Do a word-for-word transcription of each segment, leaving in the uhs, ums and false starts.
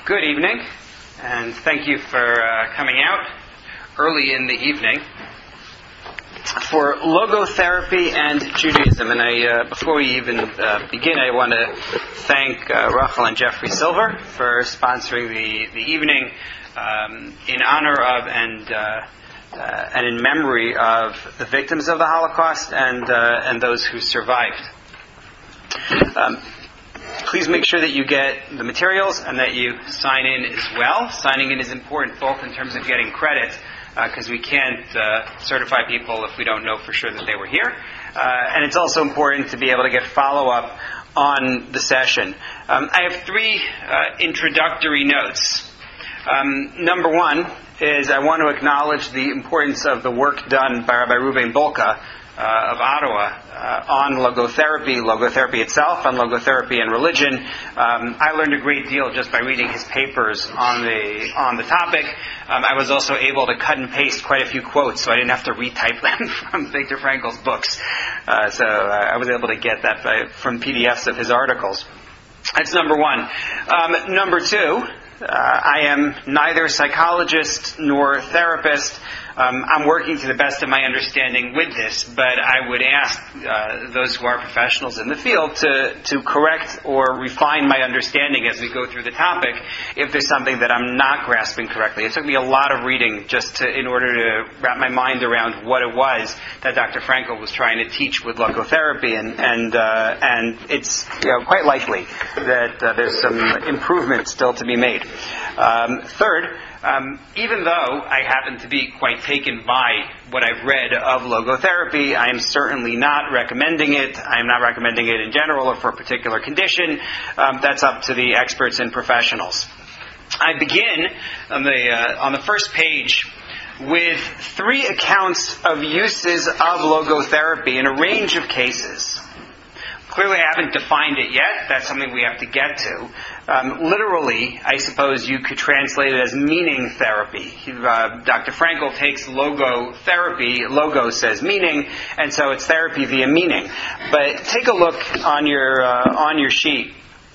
Good evening, and thank you for uh, coming out early in the evening for logotherapy and Judaism. And I, uh, before we even uh, begin, I want to thank uh, Rachel and Jeffrey Silver for sponsoring the, the evening um, in honor of and uh, uh, and in memory of the victims of the Holocaust and uh, and those who survived. Um, Please make sure that you get the materials and that you sign in as well. Signing in is important both in terms of getting credit, because uh, we can't uh, certify people if we don't know for sure that they were here. Uh, and it's also important to be able to get follow-up on the session. Um, I have three uh, introductory notes. Um, number one is I want to acknowledge the importance of the work done by Rabbi Reuven Bolka Uh, of Ottawa uh, on logotherapy, logotherapy itself, on logotherapy and religion. Um, I learned a great deal just by reading his papers on the on the topic. Um, I was also able to cut and paste quite a few quotes, so I didn't have to retype them from Viktor Frankl's books. Uh, so uh, I was able to get that by, from P D Fs of his articles. That's number one. Um, number two, uh, I am neither psychologist nor therapist. Um, I'm working to the best of my understanding with this, but I would ask uh, those who are professionals in the field to, to correct or refine my understanding as we go through the topic if there's something that I'm not grasping correctly. It took me a lot of reading just to, in order to wrap my mind around what it was that Doctor Frankl was trying to teach with logotherapy, and and uh, and it's you know, quite likely that uh, there's some improvement still to be made. Um, third, Um, even though I happen to be quite taken by what I've read of logotherapy, I am certainly not recommending it. I am not recommending it in general or for a particular condition. Um, that's up to the experts and professionals. I begin on the uh, on the first page with three accounts of uses of logotherapy in a range of cases. Clearly, I haven't defined it yet. That's something we have to get to. Um, literally, I suppose you could translate it as meaning therapy. Uh, Doctor Frankl takes logotherapy. Logo says meaning, and so it's therapy via meaning. But take a look on your uh, on your sheet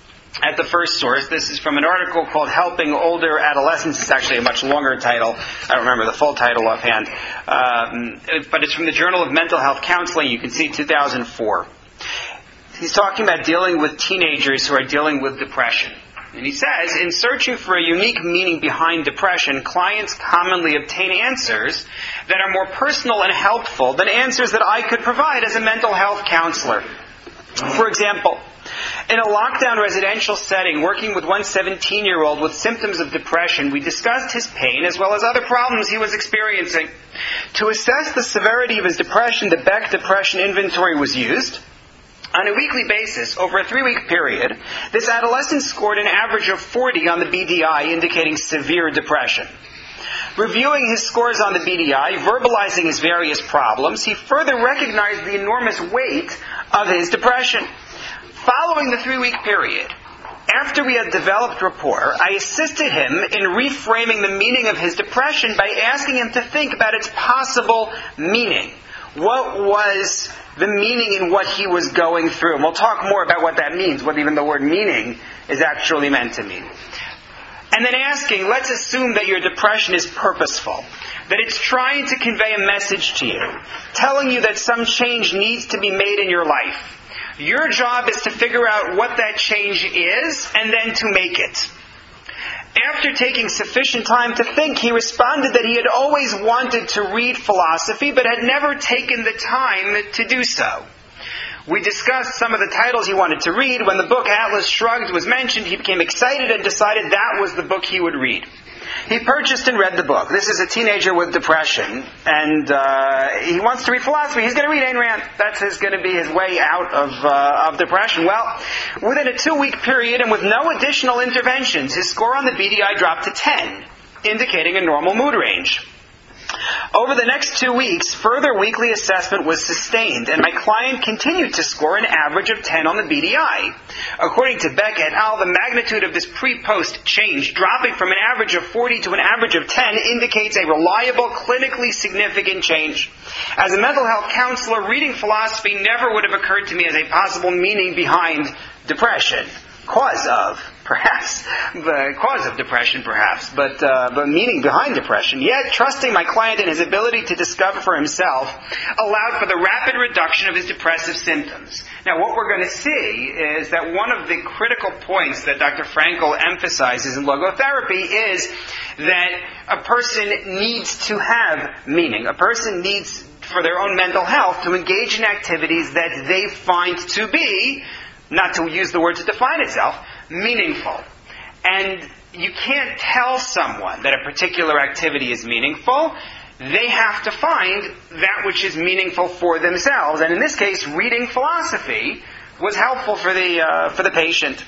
at the first source. This is from an article called Helping Older Adolescents. It's actually a much longer title. I don't remember the full title offhand. Um, but it's from the Journal of Mental Health Counseling. You can see two thousand four. He's talking about dealing with teenagers who are dealing with depression. And he says, in searching for a unique meaning behind depression, clients commonly obtain answers that are more personal and helpful than answers that I could provide as a mental health counselor. For example, in a lockdown residential setting, working with one seventeen-year-old with symptoms of depression, we discussed his pain as well as other problems he was experiencing. To assess the severity of his depression, the Beck Depression Inventory was used. On a weekly basis, over a three-week period, this adolescent scored an average of forty on the B D I, indicating severe depression. Reviewing his scores on the B D I, verbalizing his various problems, he further recognized the enormous weight of his depression. Following the three-week period, after we had developed rapport, I assisted him in reframing the meaning of his depression by asking him to think about its possible meaning. What was the meaning in what he was going through? And we'll talk more about what that means, what even the word meaning is actually meant to mean. And then asking, let's assume that your depression is purposeful, that it's trying to convey a message to you, telling you that some change needs to be made in your life. Your job is to figure out what that change is and then to make it. After taking sufficient time to think, he responded that he had always wanted to read philosophy, but had never taken the time to do so. We discussed some of the titles he wanted to read. When the book Atlas Shrugged was mentioned, he became excited and decided that was the book he would read. He purchased and read the book. This is a teenager with depression, and uh, he wants to read philosophy. He's going to read Ayn Rand. That's his, going to be his way out of uh, of depression. Well, within a two-week period and with no additional interventions, his score on the B D I dropped to ten, indicating a normal mood range. Over the next two weeks, further weekly assessment was sustained, and my client continued to score an average of ten on the B D I. According to Beck et al., the magnitude of this pre-post change, dropping from an average of forty to an average of ten, indicates a reliable, clinically significant change. As a mental health counselor, reading philosophy never would have occurred to me as a possible meaning behind depression. Cause of, perhaps, the cause of depression, perhaps, but uh, but meaning behind depression. Yet, trusting my client in his ability to discover for himself allowed for the rapid reduction of his depressive symptoms. Now, what we're going to see is that one of the critical points that Doctor Frankl emphasizes in logotherapy is that a person needs to have meaning. A person needs, for their own mental health, to engage in activities that they find to be, not to use the word to define itself, meaningful. And you can't tell someone that a particular activity is meaningful. They have to find that which is meaningful for themselves. And in this case, reading philosophy was helpful for the uh, for the patient.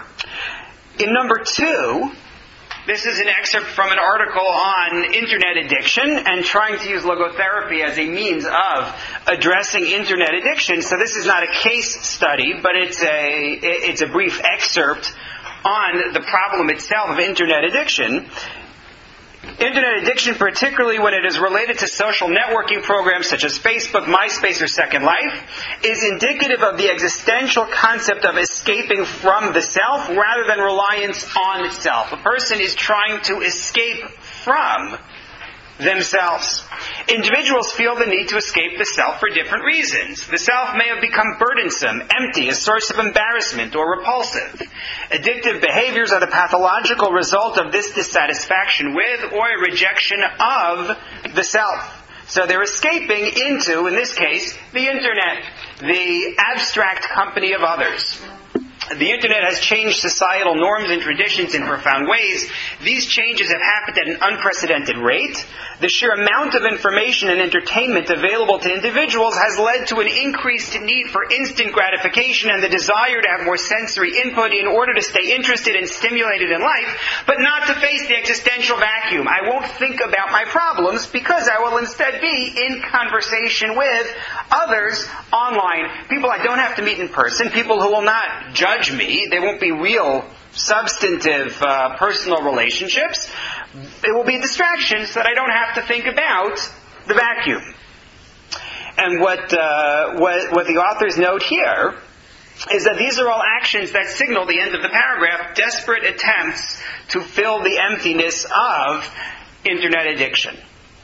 In number two, this is an excerpt from an article on internet addiction and trying to use logotherapy as a means of addressing internet addiction. So this is not a case study, but it's a it's a brief excerpt on the problem itself of internet addiction. Internet addiction, particularly when it is related to social networking programs such as Facebook, MySpace, or Second Life, is indicative of the existential concept of escaping from the self rather than reliance on self. A person is trying to escape from themselves. Individuals feel the need to escape the self for different reasons. The self may have become burdensome, empty, a source of embarrassment, or repulsive. Addictive behaviors are the pathological result of this dissatisfaction with or a rejection of the self. So they're escaping into, in this case, the internet, the abstract company of others. The internet has changed societal norms and traditions in profound ways. These changes have happened at an unprecedented rate. The sheer amount of information and entertainment available to individuals has led to an increased need for instant gratification and the desire to have more sensory input in order to stay interested and stimulated in life, but not to face the existential vacuum. I won't think about my problems because I will instead be in conversation with others online. People I don't have to meet in person, people who will not judge me. They won't be real, substantive, uh, personal relationships. It will be distractions that I don't have to think about the vacuum. And what, uh, what, what the authors note here is that these are all actions that signal the end of the paragraph, desperate attempts to fill the emptiness of internet addiction.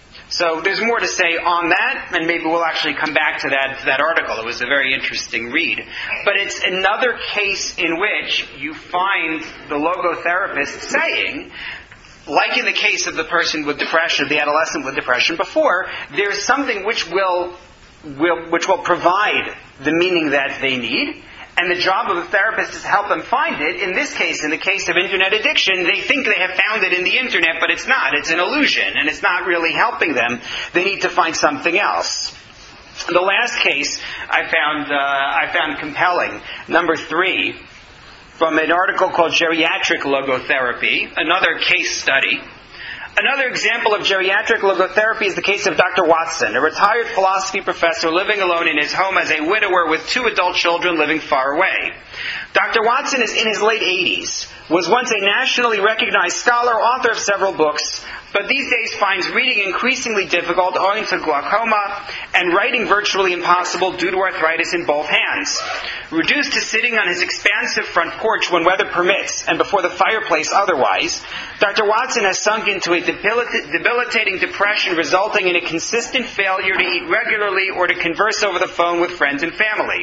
So there's more to say on that, and maybe we'll actually come back to that, that article. It was a very interesting read. But it's another case in which you find the logotherapist saying, like in the case of the person with depression, the adolescent with depression before, there's something which will, will, which will provide the meaning that they need. And the job of the therapist is to help them find it. In this case, in the case of internet addiction, they think they have found it in the internet, but it's not. It's an illusion, and it's not really helping them. They need to find something else. The last case I found uh, I found compelling, number three, from an article called Geriatric Logotherapy, another case study. Another example of geriatric logotherapy is the case of Doctor Watson, a retired philosophy professor living alone in his home as a widower with two adult children living far away. Doctor Watson is in his late eighties, was once a nationally recognized scholar, author of several books, but these days finds reading increasingly difficult owing to glaucoma and writing virtually impossible due to arthritis in both hands. Reduced to sitting on his expansive front porch when weather permits and before the fireplace otherwise, Doctor Watson has sunk into a debilita- debilitating depression resulting in a consistent failure to eat regularly or to converse over the phone with friends and family.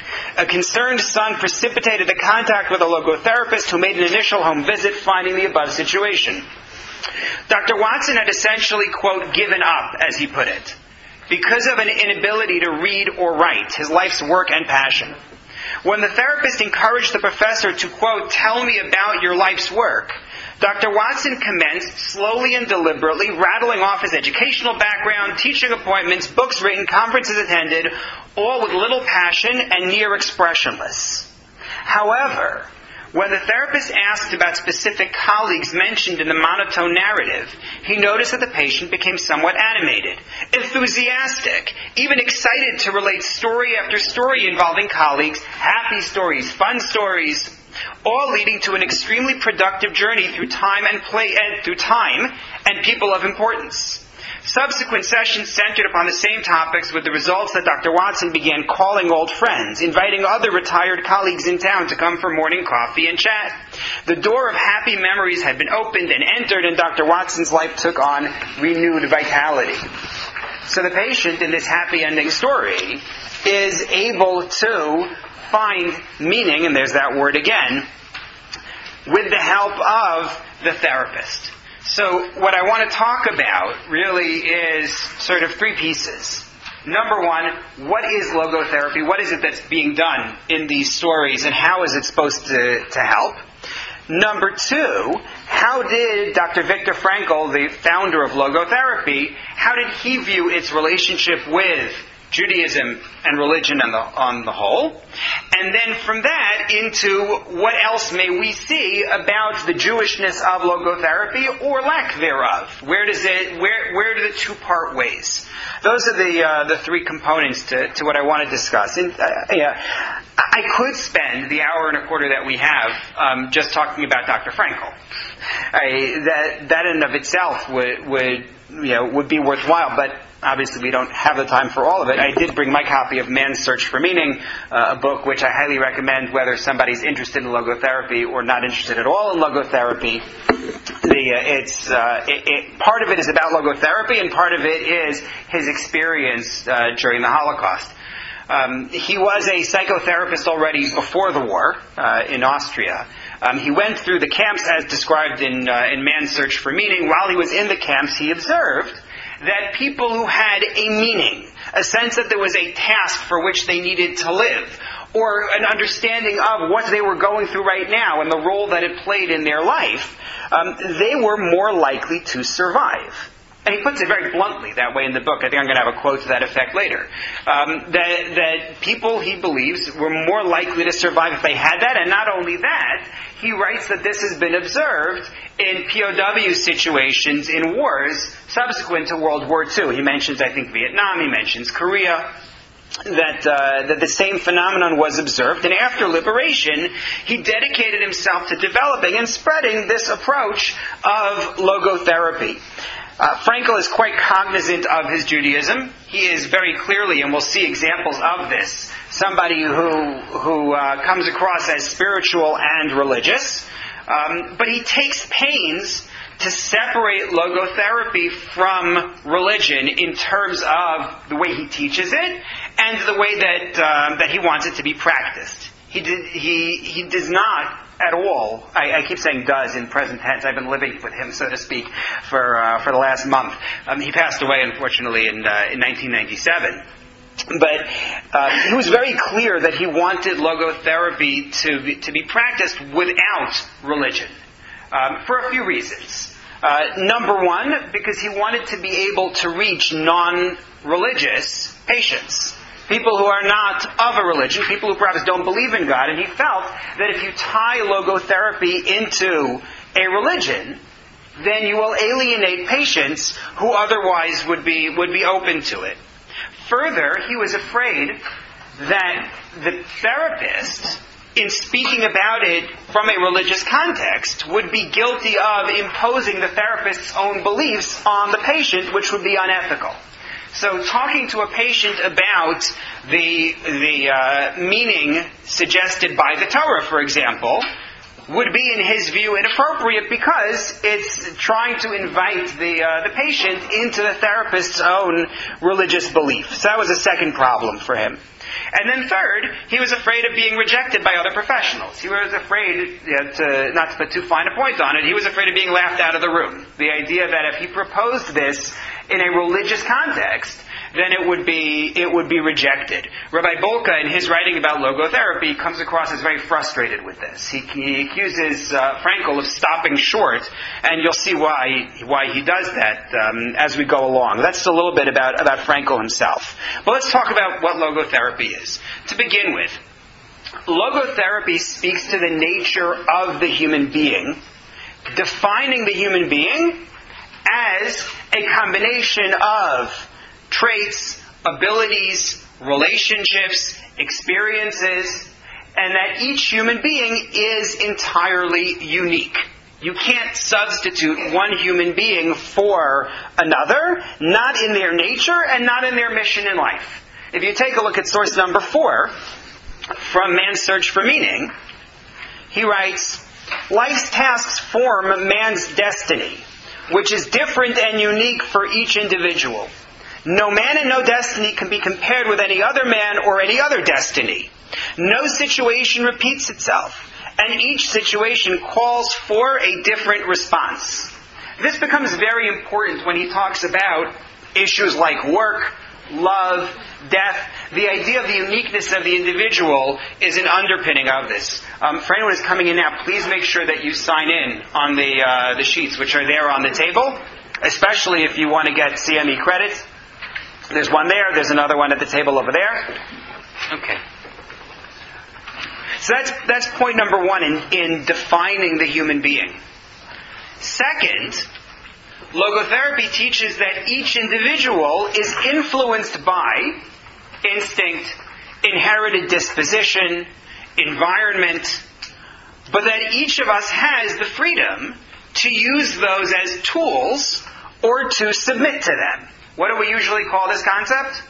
A concerned son precipitated a contact with a logotherapist who made an initial home visit, finding the above situation. Doctor Watson had essentially, quote, given up, as he put it, because of an inability to read or write, his life's work and passion. When the therapist encouraged the professor to, quote, tell me about your life's work, Doctor Watson commenced, slowly and deliberately, rattling off his educational background, teaching appointments, books written, conferences attended, all with little passion and near expressionless. However, when the therapist asked about specific colleagues mentioned in the monotone narrative, he noticed that the patient became somewhat animated, enthusiastic, even excited to relate story after story involving colleagues, happy stories, fun stories, all leading to an extremely productive journey through time and play and through time and people of importance. Subsequent sessions centered upon the same topics, with the results that Doctor Watson began calling old friends, inviting other retired colleagues in town to come for morning coffee and chat. The door of happy memories had been opened and entered, and Doctor Watson's life took on renewed vitality. So the patient in this happy ending story is able to find meaning, and there's that word again, with the help of the therapist. So what I want to talk about really is sort of three pieces. Number one, what is logotherapy? What is it that's being done in these stories, and how is it supposed to, to help? Number two, how did Doctor Viktor Frankl, the founder of logotherapy, how did he view its relationship with Judaism and religion on the, on the whole? And then from that into what else may we see about the Jewishness of logotherapy or lack thereof? Where does it? Where where do the two part ways? Those are the uh, the three components to, to what I want to discuss. And uh, yeah, I could spend the hour and a quarter that we have um, just talking about Doctor Frankl. I, that that in of itself would would you know would be worthwhile, but obviously we don't have the time for all of it. I did bring my copy of Man's Search for Meaning, uh, a book which I highly recommend whether somebody's interested in logotherapy or not interested at all in logotherapy. The uh, it's uh, it, it, part of it is about logotherapy, and part of it is his experience uh, during the Holocaust. Um, he was a psychotherapist already before the war uh, in Austria. Um, he went through the camps as described in uh, in Man's Search for Meaning. While he was in the camps, he observed that people who had a meaning, a sense that there was a task for which they needed to live, or an understanding of what they were going through right now and the role that it played in their life, um, they were more likely to survive. And he puts it very bluntly that way in the book. I think I'm going to have a quote to that effect later. Um, that, that people, he believes, were more likely to survive if they had that. And not only that, he writes that this has been observed in P O W situations in wars subsequent to World War Two. He mentions, I think, Vietnam. He mentions Korea. That uh, that the same phenomenon was observed, and after liberation, he dedicated himself to developing and spreading this approach of logotherapy. Uh, Frankl is quite cognizant of his Judaism. He is very clearly, and we'll see examples of this, somebody who who uh, comes across as spiritual and religious, um, but he takes pains to separate logotherapy from religion in terms of the way he teaches it and the way that um, that he wants it to be practiced. He did, he he does not at all. I, I keep saying does in present tense. I've been living with him, so to speak, for uh, for the last month. Um, he passed away, unfortunately, in uh, in nineteen ninety-seven. But uh, he was very clear that he wanted logotherapy to be, to be practiced without religion, um, for a few reasons. Uh, number one, because he wanted to be able to reach non-religious patients. People who are not of a religion, people who perhaps don't believe in God. And he felt that if you tie logotherapy into a religion, then you will alienate patients who otherwise would be would be open to it. Further, he was afraid that the therapist, in speaking about it from a religious context, would be guilty of imposing the therapist's own beliefs on the patient, which would be unethical. So talking to a patient about the the uh, meaning suggested by the Torah, for example, would be, in his view, inappropriate because it's trying to invite the uh, the patient into the therapist's own religious belief. So that was a second problem for him. And then third, he was afraid of being rejected by other professionals. He was afraid, you know, to, not to put too fine a point on it, he was afraid of being laughed out of the room. The idea that if he proposed this in a religious context, then it would be it would be rejected. Rabbi Bolka, in his writing about logotherapy, comes across as very frustrated with this. He, he accuses uh, Frankl of stopping short, and you'll see why why he does that um, as we go along. That's a little bit about, about Frankl himself. But let's talk about what logotherapy is. To begin with, logotherapy speaks to the nature of the human being, defining the human being as a combination of traits, abilities, relationships, experiences, and that each human being is entirely unique. You can't substitute one human being for another, not in their nature and not in their mission in life. If you take a look at source number four, from Man's Search for Meaning, he writes, life's tasks form man's destiny, which is different and unique for each individual. No man and no destiny can be compared with any other man or any other destiny. No situation repeats itself, and each situation calls for a different response. This becomes very important when he talks about issues like work, love, death. The idea of the uniqueness of the individual is an underpinning of this. Um, for anyone who's coming in now, please make sure that you sign in on the uh, the sheets which are there on the table, especially if you want to get C M E credits. There's one there. There's another one at the table over there. Okay. So that's that's point number one in, in defining the human being. Second, logotherapy teaches that each individual is influenced by instinct, inherited disposition, environment, but that each of us has the freedom to use those as tools or to submit to them. What do we usually call this concept?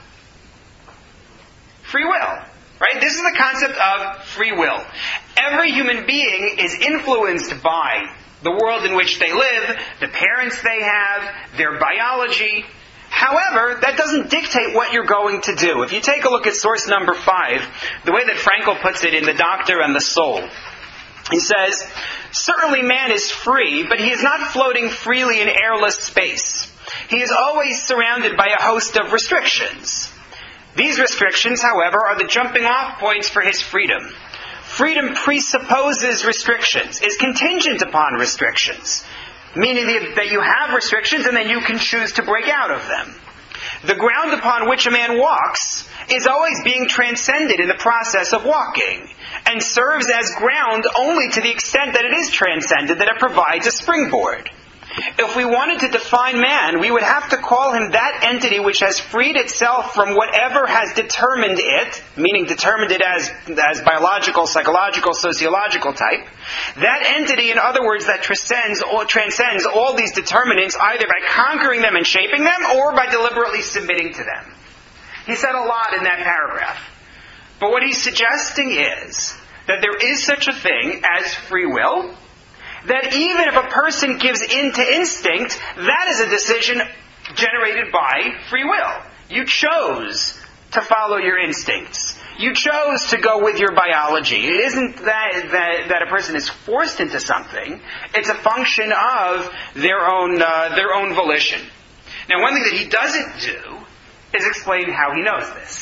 Free will. Right? This is the concept of free will. Every human being is influenced by the world in which they live, the parents they have, their biology. However, that doesn't dictate what you're going to do. If you take a look at source number five, the way that Frankl puts it in The Doctor and the Soul, he says, certainly man is free, but he is not floating freely in airless space. He is always surrounded by a host of restrictions. These restrictions, however, are the jumping off points for his freedom. Freedom presupposes restrictions, is contingent upon restrictions, meaning that you have restrictions and then you can choose to break out of them. The ground upon which a man walks is always being transcended in the process of walking, and serves as ground only to the extent that it is transcended, that it provides a springboard. If we wanted to define man, we would have to call him that entity which has freed itself from whatever has determined it, meaning determined it as, as biological, psychological, sociological type. That entity, in other words, that transcends all, transcends all these determinants either by conquering them and shaping them or by deliberately submitting to them. He said a lot in that paragraph. But what he's suggesting is that there is such a thing as free will, that even if a person gives in to instinct, that is a decision generated by free will. You chose to follow your instincts. You chose to go with your biology. It isn't that, that, that a person is forced into something. It's a function of their own, uh, their own volition. Now, one thing that he doesn't do is explain how he knows this.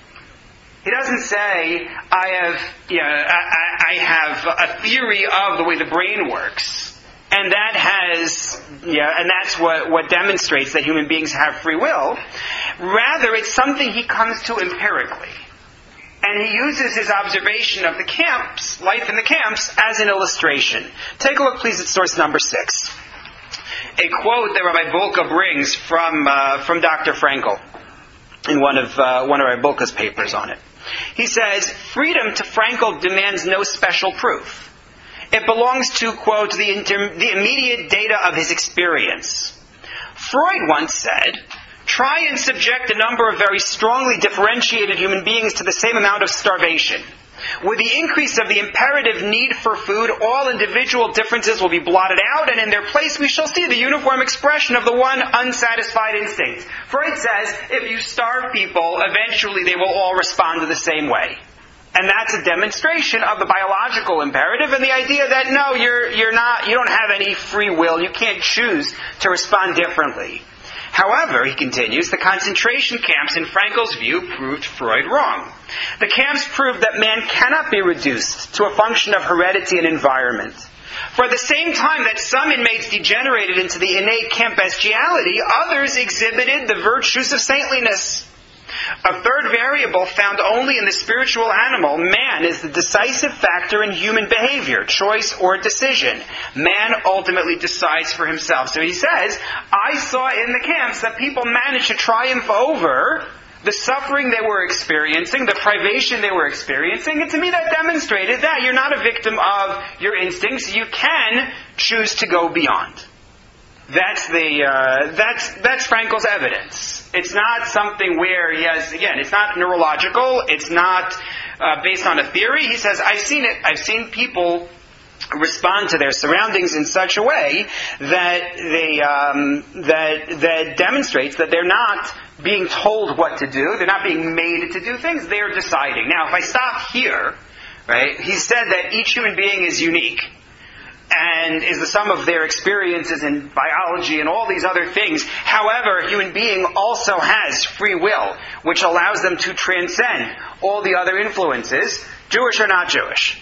He doesn't say, I have, you know, I, I have a theory of the way the brain works, and that has, yeah, and that's what, what demonstrates that human beings have free will. Rather, it's something he comes to empirically. And he uses his observation of the camps, life in the camps, as an illustration. Take a look, please, at source number six. A quote that Rabbi Bulka brings from, uh, from Doctor Frankl in one of, uh, one of Rabbi Bulka's papers on it. He says, freedom to Frankl demands no special proof. It belongs to, quote, the, inter- the immediate data of his experience. Freud once said, try and subject a number of very strongly differentiated human beings to the same amount of starvation. With the increase of the imperative need for food, all individual differences will be blotted out, and in their place we shall see the uniform expression of the one unsatisfied instinct. Freud says, if you starve people, eventually they will all respond to the same way. And that's a demonstration of the biological imperative and the idea that no, you're you're not you don't have any free will, you can't choose to respond differently. However, he continues, the concentration camps, in Frankl's view, proved Freud wrong. The camps proved that man cannot be reduced to a function of heredity and environment. For at the same time that some inmates degenerated into the innate camp bestiality, others exhibited the virtues of saintliness. A third variable found only in the spiritual animal, man, is the decisive factor in human behavior, choice or decision. Man ultimately decides for himself. So he says, I saw in the camps that people managed to triumph over the suffering they were experiencing, the privation they were experiencing, and to me that demonstrated that you're not a victim of your instincts. You can choose to go beyond. That's the uh, that's that's Frankl's evidence. It's not something where he has, again, it's not neurological. It's not uh, based on a theory. He says, I've seen it. I've seen people respond to their surroundings in such a way that they um, that that demonstrates that they're not being told what to do. They're not being made to do things. They're deciding. Now, if I stop here, right? He said that each human being is unique and is the sum of their experiences in biology and all these other things. However, a human being also has free will, which allows them to transcend all the other influences, Jewish or not Jewish.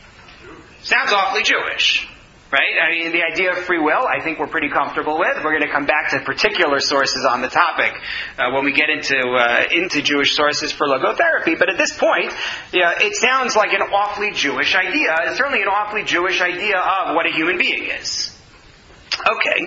Sounds awfully Jewish, right? I mean, the idea of free will, I think we're pretty comfortable with. We're going to come back to particular sources on the topic uh, when we get into uh, into Jewish sources for logotherapy. But at this point, yeah, it sounds like an awfully Jewish idea. It's certainly an awfully Jewish idea of what a human being is. Okay,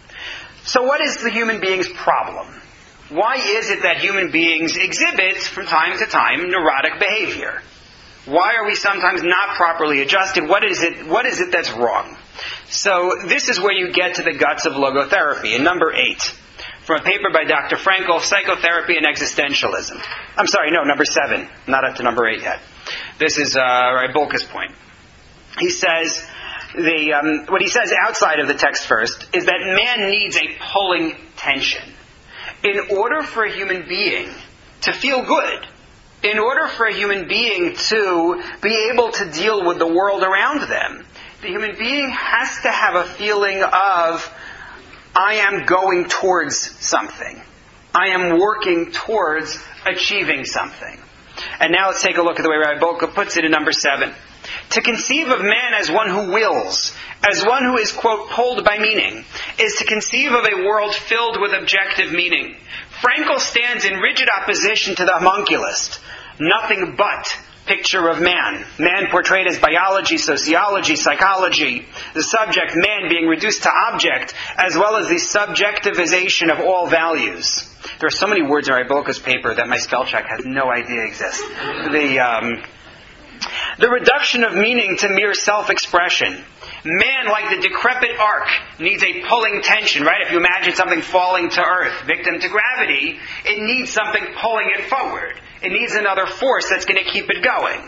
so what is the human being's problem? Why is it that human beings exhibit, from time to time, neurotic behavior? Why are we sometimes not properly adjusted? What is it, what is it that's wrong? So this is where you get to the guts of logotherapy. In number eight, from a paper by Doctor Frankl, Psychotherapy and Existentialism. I'm sorry, no, number seven. Not up to number eight yet. This is uh, Rybulka's point. He says, the um, what he says outside of the text first is that man needs a pulling tension. In order for a human being to feel good, in order for a human being to be able to deal with the world around them, the human being has to have a feeling of, I am going towards something. I am working towards achieving something. And now let's take a look at the way Rybulka puts it in number seven. To conceive of man as one who wills, as one who is, quote, pulled by meaning, is to conceive of a world filled with objective meaning. Frankl stands in rigid opposition to the homunculist. Nothing but picture of man. Man portrayed as biology, sociology, psychology. The subject, man, being reduced to object, as well as the subjectivization of all values. There are so many words in Rybulka's paper that my spell check has no idea exist. The, um, the reduction of meaning to mere self-expression. Man, like the decrepit ark, needs a pulling tension, right? If you imagine something falling to earth, victim to gravity, it needs something pulling it forward. It needs another force that's going to keep it going.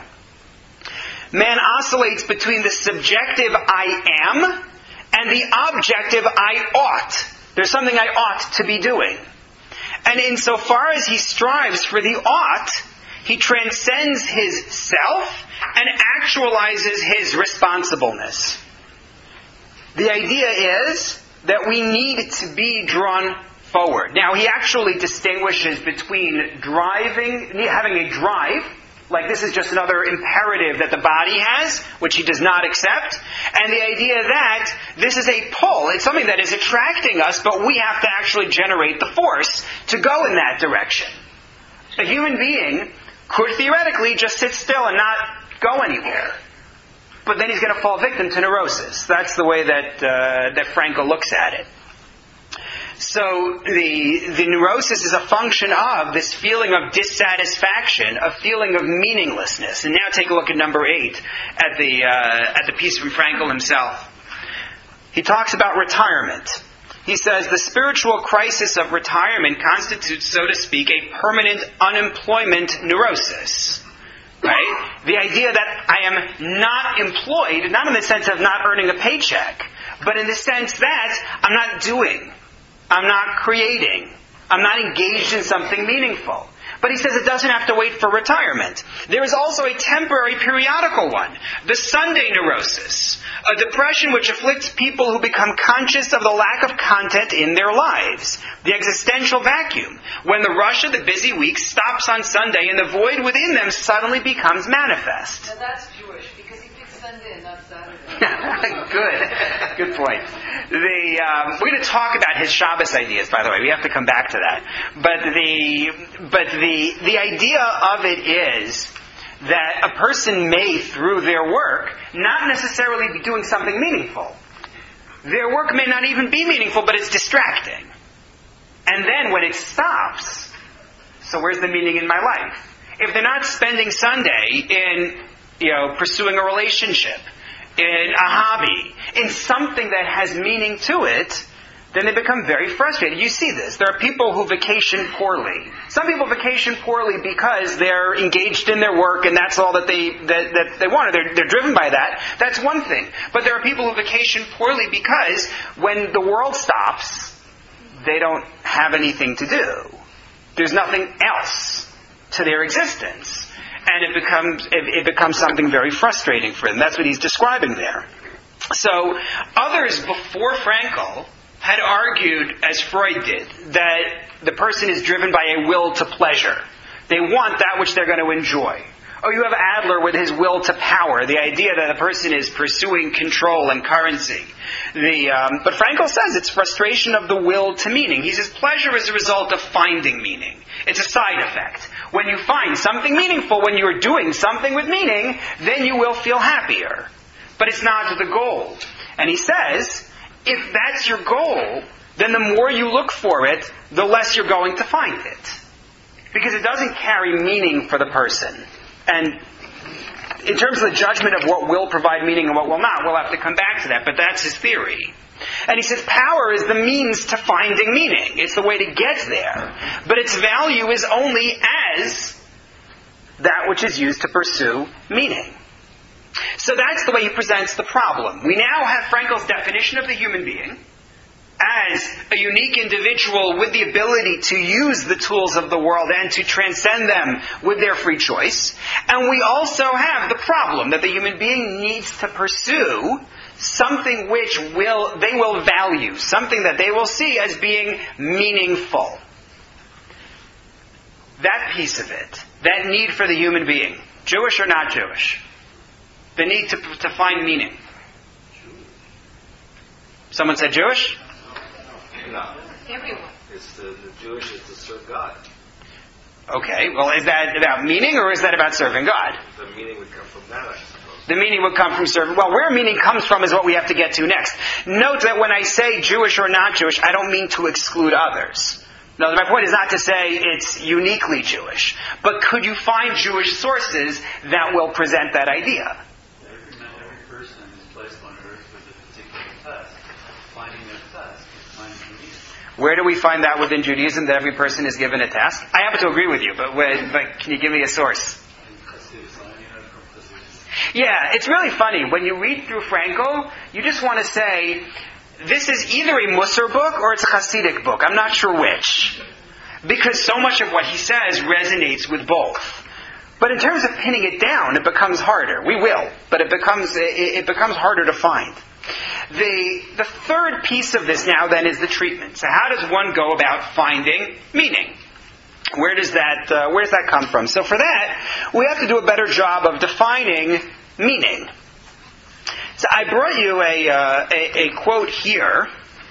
Man oscillates between the subjective I am and the objective I ought. There's something I ought to be doing. And insofar as he strives for the ought, he transcends his self and actualizes his responsibleness. The idea is that we need to be drawn forward. Now, he actually distinguishes between driving, having a drive, like this is just another imperative that the body has, which he does not accept, and the idea that this is a pull. It's something that is attracting us, but we have to actually generate the force to go in that direction. A human being could theoretically just sit still and not go anywhere. But then he's going to fall victim to neurosis. That's the way that uh, that Frankl looks at it. So the the neurosis is a function of this feeling of dissatisfaction, a feeling of meaninglessness. And now take a look at number eight, at the uh, at the piece from Frankl himself. He talks about retirement. He says, the spiritual crisis of retirement constitutes, so to speak, a permanent unemployment neurosis. Right? The idea that I am not employed, not in the sense of not earning a paycheck, but in the sense that I'm not doing, I'm not creating, I'm not engaged in something meaningful. But he says it doesn't have to wait for retirement. There is also a temporary periodical one, the Sunday neurosis, a depression which afflicts people who become conscious of the lack of content in their lives, the existential vacuum, when the rush of the busy week stops on Sunday and the void within them suddenly becomes manifest. Now that's Jewish, because he picks Sunday and not Saturday. Good. Good point. The, um, we're going to talk about his Shabbos ideas, by the way. We have to come back to that. But the but the the idea of it is that a person may, through their work, not necessarily be doing something meaningful. Their work may not even be meaningful, but it's distracting. And then when it stops, So where's the meaning in my life? If they're not spending Sunday in, you know, pursuing a relationship, in a hobby, in something that has meaning to it, then they become very frustrated. You see this. There are people who vacation poorly. Some people vacation poorly because they're engaged in their work and that's all that they that, that they want. They're, they're driven by that. That's one thing. But there are people who vacation poorly because when the world stops, they don't have anything to do. There's nothing else to their existence. And it becomes it, it becomes something very frustrating for them. That's what he's describing there. So others before Frankl had argued, as Freud did, that the person is driven by a will to pleasure. They want that which they're going to enjoy. Or you have Adler with his will to power, the idea that a person is pursuing control and currency. The, um, but Frankl says it's frustration of the will to meaning. He says pleasure is a result of finding meaning. It's a side effect. When you find something meaningful, when you're doing something with meaning, then you will feel happier. But it's not the goal. And he says, if that's your goal, then the more you look for it, the less you're going to find it. Because it doesn't carry meaning for the person. And in terms of the judgment of what will provide meaning and what will not, we'll have to come back to that, but that's his theory. And he says power is the means to finding meaning. It's the way to get there. But its value is only as that which is used to pursue meaning. So that's the way he presents the problem. We now have Frankl's definition of the human being as a unique individual with the ability to use the tools of the world and to transcend them with their free choice. And we also have the problem that the human being needs to pursue something which will they will value, something that they will see as being meaningful. That piece of it, that need for the human being, Jewish or not Jewish, the need to, to find meaning. Someone said Jewish? No. Everyone. It's the, the Jewish is to serve God. Okay, well, is that about meaning or is that about serving God? The meaning would come from that, I suppose. The meaning would come from serving. Well, where meaning comes from is what we have to get to next. Note that when I say Jewish or not Jewish, I don't mean to exclude others. No, my point is not to say it's uniquely Jewish. But could you find Jewish sources that will present that idea? Every, every person is placed on earth with a particular test. Finding their test is finding meaning. Where do we find that within Judaism, that every person is given a task? I happen to agree with you, but, when, but can you give me a source? Yeah, it's really funny. When you read through Frankl, you just want to say, this is either a Musar book or it's a Hasidic book. I'm not sure which. Because so much of what he says resonates with both. But in terms of pinning it down, it becomes harder. We will, but it becomes it, it becomes harder to find. The the third piece of this now then is the treatment. So how does one go about finding meaning? Where does that uh, where does that come from? So for that, we have to do a better job of defining meaning. So I brought you a uh, a, a quote here,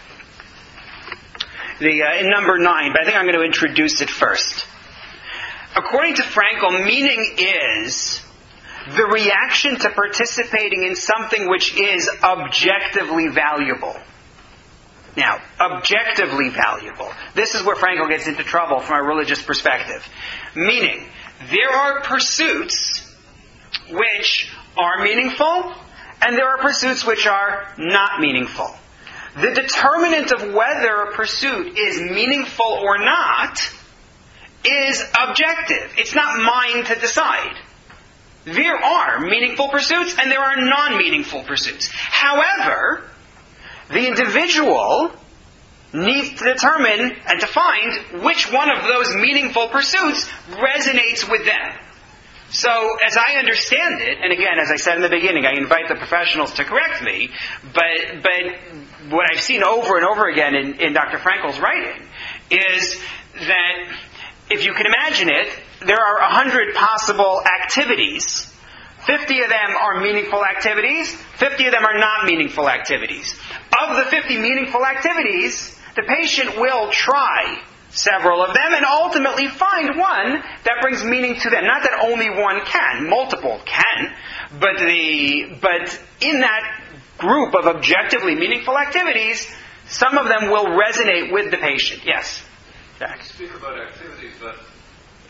the uh, in number nine, but I think I'm going to introduce it first. According to Frankl, meaning is the reaction to participating in something which is objectively valuable. Now, objectively valuable. This is where Frankl gets into trouble from a religious perspective. Meaning, there are pursuits which are meaningful, and there are pursuits which are not meaningful. The determinant of whether a pursuit is meaningful or not is objective. It's not mine to decide. There are meaningful pursuits and there are non-meaningful pursuits. However, the individual needs to determine and to find which one of those meaningful pursuits resonates with them. So, as I understand it, and again, as I said in the beginning, I invite the professionals to correct me, but but what I've seen over and over again in, in Doctor Frankl's writing is that if you can imagine it, there are a hundred possible activities. Fifty of them are meaningful activities, fifty of them are not meaningful activities. Of the fifty meaningful activities, the patient will try several of them and ultimately find one that brings meaning to them. Not that only one can, multiple can, but the but in that group of objectively meaningful activities, some of them will resonate with the patient. Yes? Jack? You speak about activities, but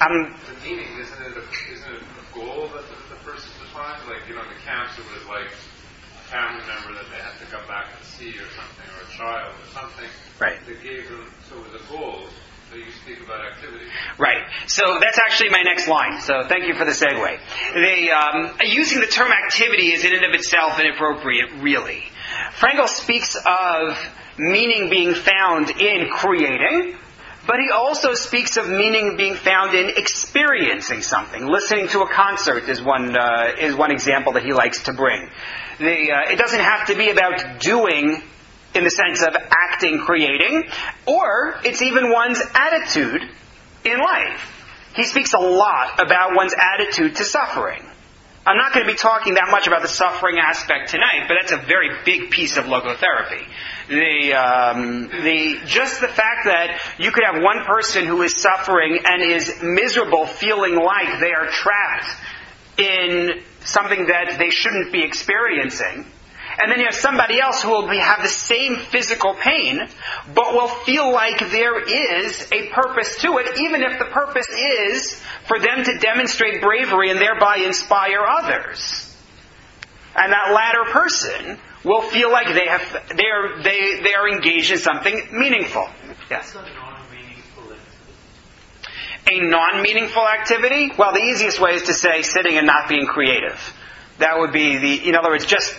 I'm The meaning, isn't it a, isn't it a goal that the, the person defines? Like, you know, in the camps it was like a family member that they had to come back and see or something, or a child or something. Right. That gave them, so it was a goal. So you speak about activity. Right. So that's actually my next line. So thank you for the segue. They, um, using the term activity is in and of itself inappropriate, really. Frankl speaks of meaning being found in creating, but he also speaks of meaning being found in experiencing something. Listening to a concert is one uh, is one example that he likes to bring. The, uh, it doesn't have to be about doing in the sense of acting, creating, or it's even one's attitude in life. He speaks a lot about one's attitude to suffering. I'm not going to be talking that much about the suffering aspect tonight, but that's a very big piece of logotherapy. The, um, the, just the fact that you could have one person who is suffering and is miserable, feeling like they are trapped in something that they shouldn't be experiencing. And then you have somebody else who will be, have the same physical pain, but will feel like there is a purpose to it, even if the purpose is for them to demonstrate bravery and thereby inspire others. And that latter person will feel like they have they are they they are engaged in something meaningful. Yes. What's a non-meaningful activity? A non-meaningful activity? Well, the easiest way is to say sitting and not being creative. That would be the, in other words, just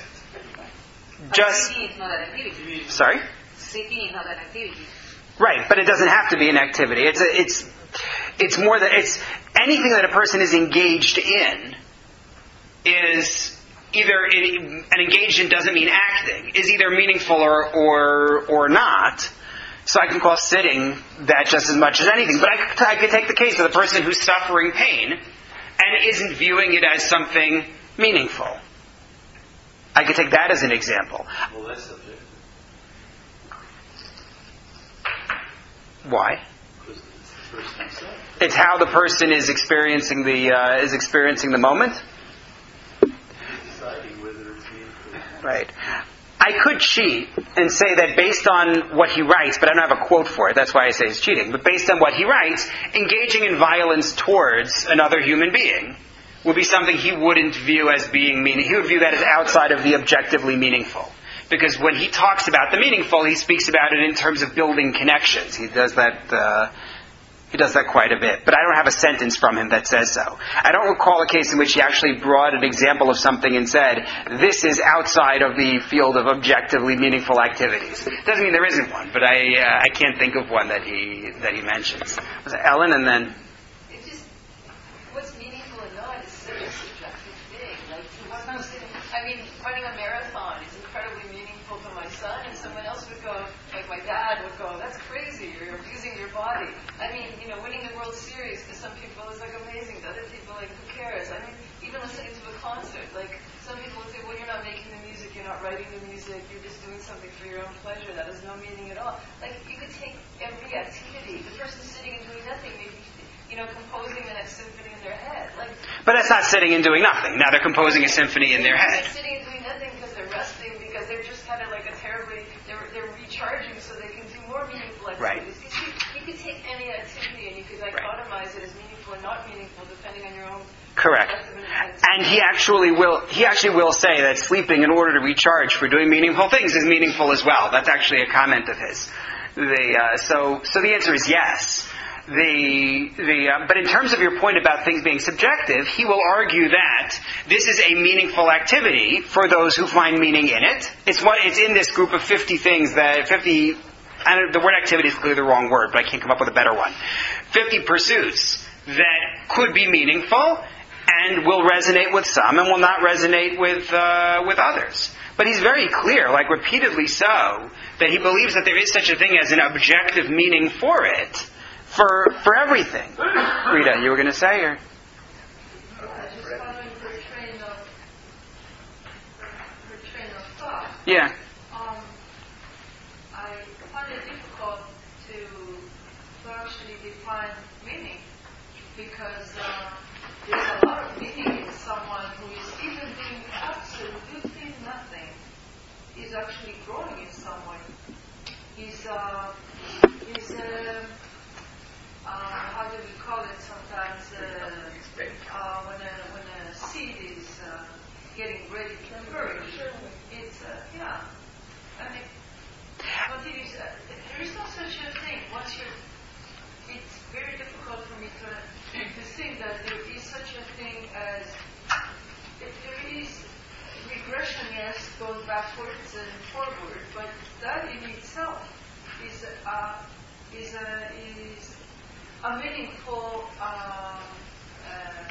just. Sitting is not an activity. Sorry. Sitting is not an activity. Right, but it doesn't have to be an activity. It's a, it's it's more that it's anything that a person is engaged in is either in, and engaged in doesn't mean acting, is either meaningful or or or not. So I can call sitting that just as much as anything. But I could, I could take the case of the person who's suffering pain and isn't viewing it as something meaningful. I could take that as an example. Well, that's subjective. Why? Because it's the person himself. It's how the person is experiencing the uh, is experiencing the moment. Deciding whether it's meaningful. Right. I could cheat and say that based on what he writes, but I don't have a quote for it, that's why I say it's cheating, but based on what he writes, engaging in violence towards another human being would be something he wouldn't view as being meaning. He would view that as outside of the objectively meaningful. Because when he talks about the meaningful, he speaks about it in terms of building connections. He does that uh, He does that quite a bit. But I don't have a sentence from him that says so. I don't recall a case in which he actually brought an example of something and said, this is outside of the field of objectively meaningful activities. Doesn't mean there isn't one, but I uh, I can't think of one that he that he mentions. Was it Ellen and then... It's just, what's meaningful or not is such a subjective thing. Like, what's not sitting, I mean, running a marathon is incredibly meaningful to my son, and someone else would go, like my dad would go, that's crazy, you're abusing your body. I mean, you know, winning the World Series to some people is like amazing. To other people, like, who cares? I mean, even listening to a concert, like, some people would say, well, you're not making the music, you're not writing the music, you're just doing something for your own pleasure. That has no meaning at all. Like, you could take every activity. The person sitting and doing nothing, maybe, you know, composing the next symphony in their head. Like, But that's not sitting and doing nothing. Now they're composing a symphony in their head. They're sitting and doing nothing because they're resting, because they've just had a, like a terribly, they're, they're recharging so they can do more meaningful Right. activities. You see, you could take any activity and you could dichotomize it as meaningful and not meaningful depending on your own. Correct. And he actually will he actually will say that sleeping in order to recharge for doing meaningful things is meaningful as well. That's actually a comment of his. The, uh, so so the answer is yes. The the uh, but in terms of your point about things being subjective, he will argue that this is a meaningful activity for those who find meaning in it. It's what it's in this group of fifty things that fifty. And the word activity is clearly the wrong word, but I can't come up with a better one. fifty pursuits that could be meaningful and will resonate with some and will not resonate with uh, with others. But he's very clear, like repeatedly so, that he believes that there is such a thing as an objective meaning for it, for for everything. Rita, you were going to say, or? I just following her train of her train of thought. Yeah. Um, I find it difficult to to actually define meaning because uh, there's a lot of meaning in someone who is even doing absolutely nothing. Is actually growing in some way. He's uh, he's uh, uh, how do we call it sometimes? getting ready to purge. It's, uh, yeah. I mean, but it is, uh, there is no such a thing. Once you're, it's very difficult for me to, to think that there is such a thing as, if there is regression, yes, goes backwards and forward, but that in itself is a, is a, is a meaningful, um, uh,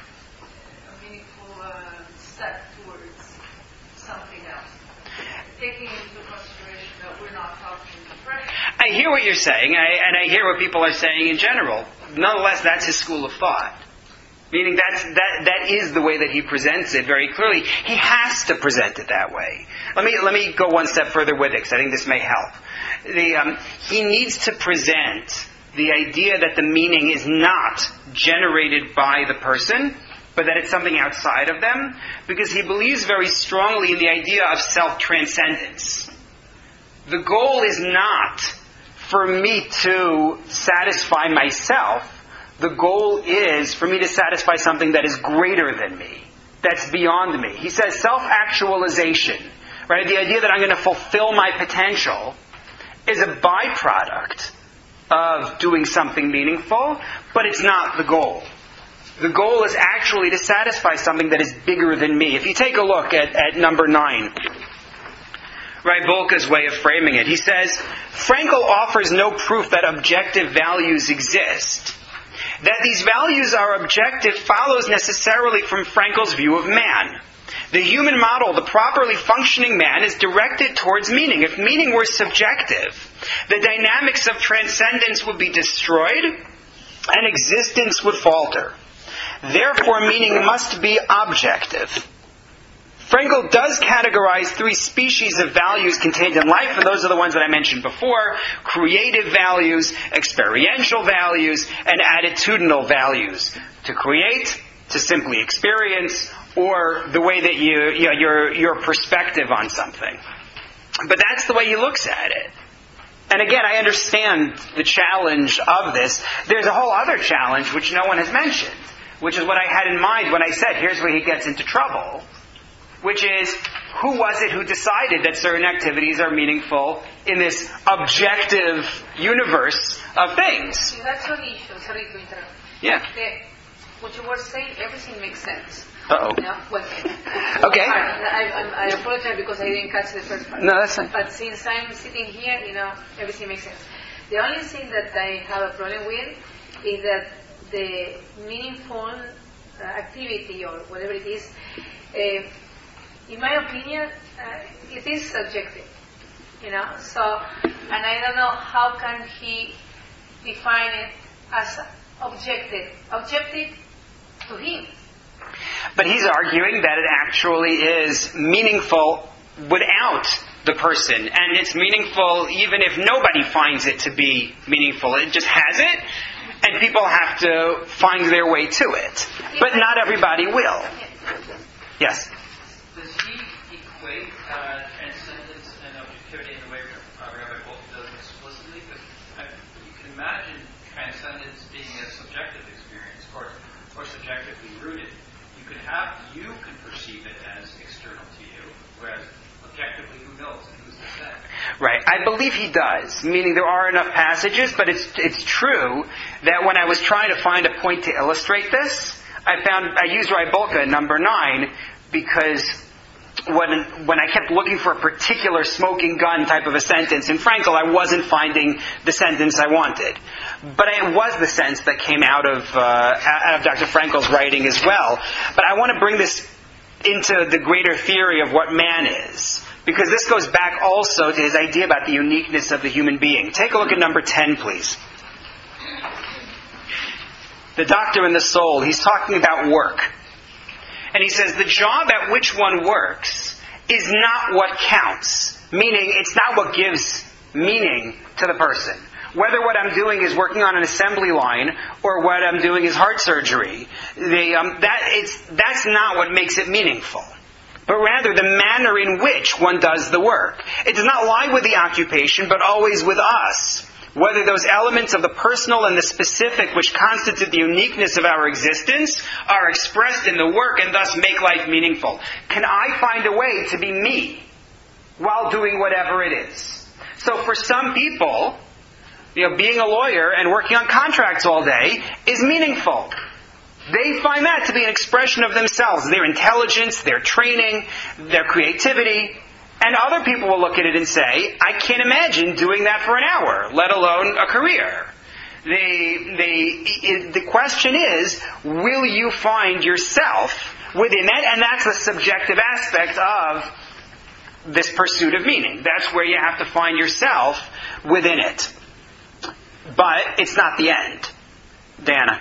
a meaningful uh, step towards something else. Taking into consideration that we're not talking depression. I hear what you're saying, I, and I hear what people are saying in general. Nonetheless, that's his school of thought. Meaning that's, that, that is the way that he presents it very clearly. He has to present it that way. Let me, let me go one step further with it, because I think this may help. The, um, he needs to present the idea that the meaning is not generated by the person, but that it's something outside of them, because he believes very strongly in the idea of self-transcendence. The goal is not for me to satisfy myself. The goal is for me to satisfy something that is greater than me, that's beyond me. He says self-actualization, right? The idea that I'm going to fulfill my potential is a byproduct of doing something meaningful, but it's not the goal. The goal is actually to satisfy something that is bigger than me. If you take a look at, at number nine, right, Bulka's way of framing it, he says, Frankel offers no proof that objective values exist. That these values are objective follows necessarily from Frankel's view of man. The human model, the properly functioning man, is directed towards meaning. If meaning were subjective, the dynamics of transcendence would be destroyed and existence would falter. Therefore, meaning must be objective. Frankel does categorize three species of values contained in life, and those are the ones that I mentioned before: creative values, experiential values, and attitudinal values. To create, to simply experience, or the way that you, you know, your, your perspective on something. But that's the way he looks at it. And again, I understand the challenge of this. There's a whole other challenge which no one has mentioned, which is what I had in mind when I said, here's where he gets into trouble, which is, who was it who decided that certain activities are meaningful in this objective universe of things? That's one issue. Sorry to interrupt. Yeah. The, what you were saying, everything makes sense. Uh-oh. Yeah? Well, Okay. I, I, I apologize because I didn't catch the first part. No, that's fine. But since I'm sitting here, you know, everything makes sense. The only thing that I have a problem with is that the meaningful uh, activity or whatever it is, uh, in my opinion, uh, it is subjective, you know. So, and I don't know how can he define it as objective, objective to him. But he's arguing that it actually is meaningful without the person, and it's meaningful even if nobody finds it to be meaningful. It just has it, and people have to find their way to it. But not everybody will. Yes? Does he equate uh, transcendence and objectivity in the way uh, Rabbi Bolton does explicitly? Because uh, you can imagine transcendence being a subjective experience, or, or subjectively rooted. You could have, you can perceive it as external to you, whereas objectively, who knows and who's to say? Right. I believe he does, meaning there are enough passages, but it's it's true that when I was trying to find a point to illustrate this, I found, I used Rybolka number nine, because when when I kept looking for a particular smoking gun type of a sentence in Frankel, I wasn't finding the sentence I wanted. But it was the sense that came out of uh, out of Doctor Frankel's writing as well. But I want to bring this into the greater theory of what man is, because this goes back also to his idea about the uniqueness of the human being. Take a look at number ten, please. The Doctor and the Soul. He's talking about work. And he says the job at which one works is not what counts. Meaning, it's not what gives meaning to the person. Whether what I'm doing is working on an assembly line or what I'm doing is heart surgery, the, um, that, it's, that's not what makes it meaningful. But rather the manner in which one does the work. It does not lie with the occupation, but always with us, whether those elements of the personal and the specific which constitute the uniqueness of our existence are expressed in the work and thus make life meaningful. Can I find a way to be me while doing whatever it is? So for some people, you know, being a lawyer and working on contracts all day is meaningful. They find that to be an expression of themselves, their intelligence, their training, their creativity. And other people will look at it and say, I can't imagine doing that for an hour, let alone a career. The, the, the question is, will you find yourself within that? And that's the subjective aspect of this pursuit of meaning. That's where you have to find yourself within it. But it's not the end. Dana.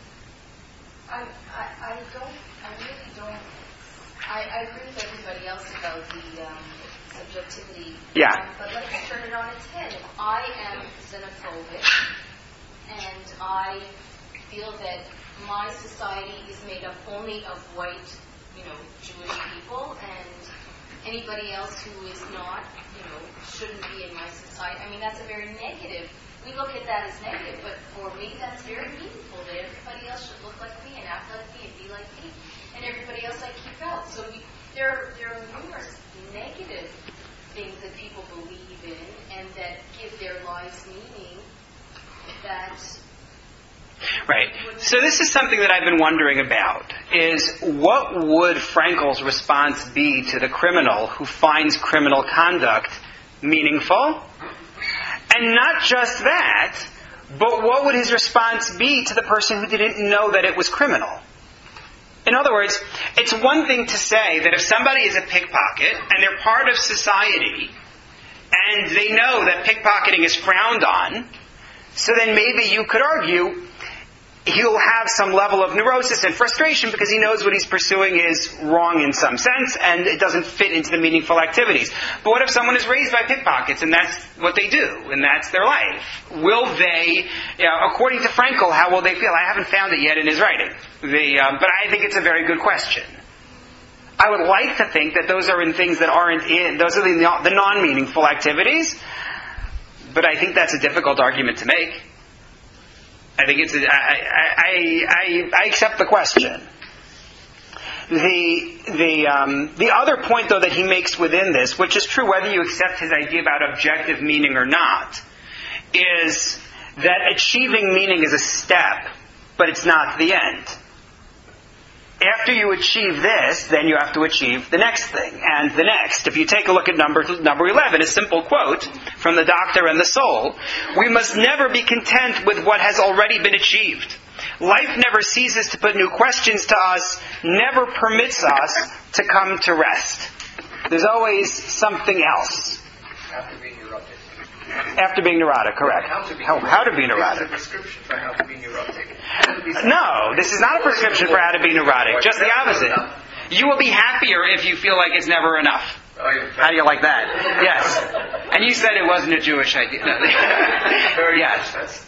I, I, I don't, I really don't, I, I agree with everybody else about the um, subjectivity. Yeah. Um, but let's turn it on its head. If I am xenophobic and I feel that my society is made up only of white, you know, Jewish people, and anybody else who is not, you know, shouldn't be in my society, I mean, that's a very negative. We look at that as negative, but for me, that's very meaningful, that everybody else should look like me and act like me and be like me, and everybody else I keep out. So we, there, there are numerous negative things that people believe in and that give their lives meaning that... Right. So this is something that I've been wondering about, is what would Frankel's response be to the criminal who finds criminal conduct meaningful? And not just that, but what would his response be to the person who didn't know that it was criminal? In other words, it's one thing to say that if somebody is a pickpocket and they're part of society and they know that pickpocketing is frowned on, so then maybe you could argue he'll have some level of neurosis and frustration because he knows what he's pursuing is wrong in some sense and it doesn't fit into the meaningful activities. But what if someone is raised by pickpockets and that's what they do and that's their life? Will they, you know, according to Frankel, how will they feel? I haven't found it yet in his writing. The, um, but I think it's a very good question. I would like to think that those are in things that aren't in, those are the, the non-meaningful activities, but I think that's a difficult argument to make. I think it's. A, I, I, I, I accept the question. The the um, the other point, though, that he makes within this, which is true whether you accept his idea about objective meaning or not, is that achieving meaning is a step, but it's not the end. After you achieve this, then you have to achieve the next thing, and the next. If you take a look at number number eleven, a simple quote from the Doctor and the Soul, we must never be content with what has already been achieved. Life never ceases to put new questions to us, never permits us to come to rest. There's always something else. After being neurotic. After being neurotic, correct. How to be how, how to be neurotic. It's a prescription for how to be neurotic. No, this is not a prescription for how to be neurotic. Just the opposite. You will be happier if you feel like it's never enough. How do you like that? Yes. And you said it wasn't a Jewish idea. No. Yes.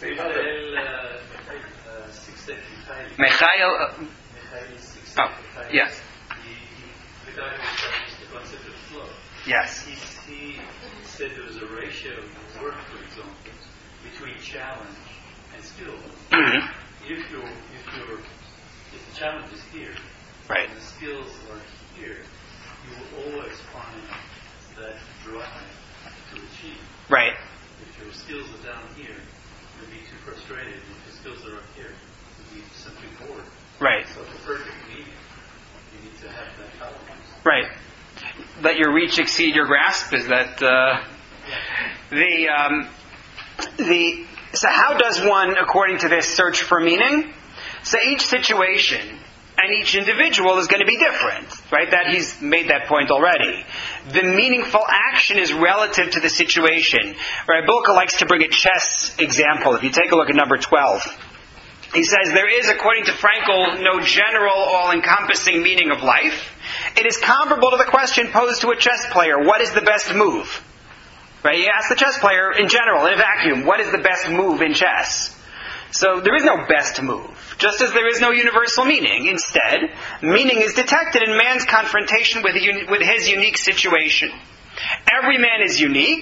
Michael. Uh, oh, yes. The guy who established the concept of flow. Yes. He, he said there was a ratio in work, for example, between challenge and skill. Mm-hmm. If you're, if you're, if the challenge is here, right, and the skills are here, you will always find that drive to achieve. Right. If your skills are down here, you'll be too frustrated. If your skills are up here, you'll be simply bored. Right. So the perfect meaning, you need to have that balance. Right. Let your reach exceed your grasp. Is that uh, the um, the so how does one, according to this, search for meaning? So each situation and each individual is going to be different, right? That he's made that point already. The meaningful action is relative to the situation. Right? Bulka likes to bring a chess example. If you take a look at number twelve, he says there is, according to Frankel, no general, all-encompassing meaning of life. It is comparable to the question posed to a chess player: what is the best move? Right? You ask the chess player in general, in a vacuum, what is the best move in chess? So there is no best move, just as there is no universal meaning. Instead, meaning is detected in man's confrontation with, a, with his unique situation. Every man is unique.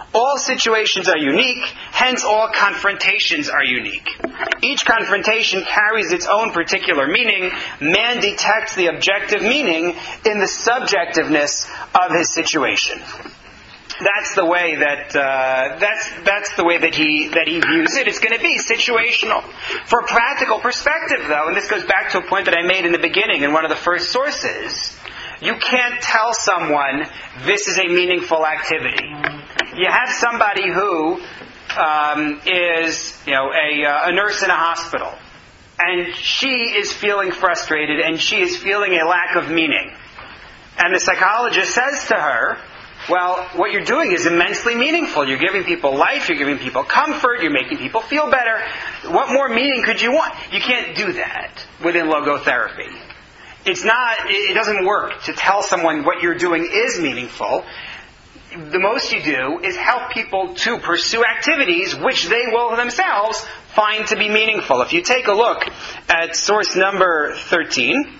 All situations are unique, hence all confrontations are unique. Each confrontation carries its own particular meaning. Man detects the objective meaning in the subjectiveness of his situation. That's the way that uh, that's that's the way that he that he views it. It's going to be situational. For a practical perspective, though, and this goes back to a point that I made in the beginning in one of the first sources, you can't tell someone this is a meaningful activity. You have somebody who um, is, you know, a, uh, a nurse in a hospital, and she is feeling frustrated, and she is feeling a lack of meaning, and the psychologist says to her, well, what you're doing is immensely meaningful. You're giving people life, you're giving people comfort, you're making people feel better. What more meaning could you want? You can't do that within logotherapy. It's not, it doesn't work to tell someone what you're doing is meaningful. The most you do is help people to pursue activities which they will themselves find to be meaningful. If you take a look at source number thirteen,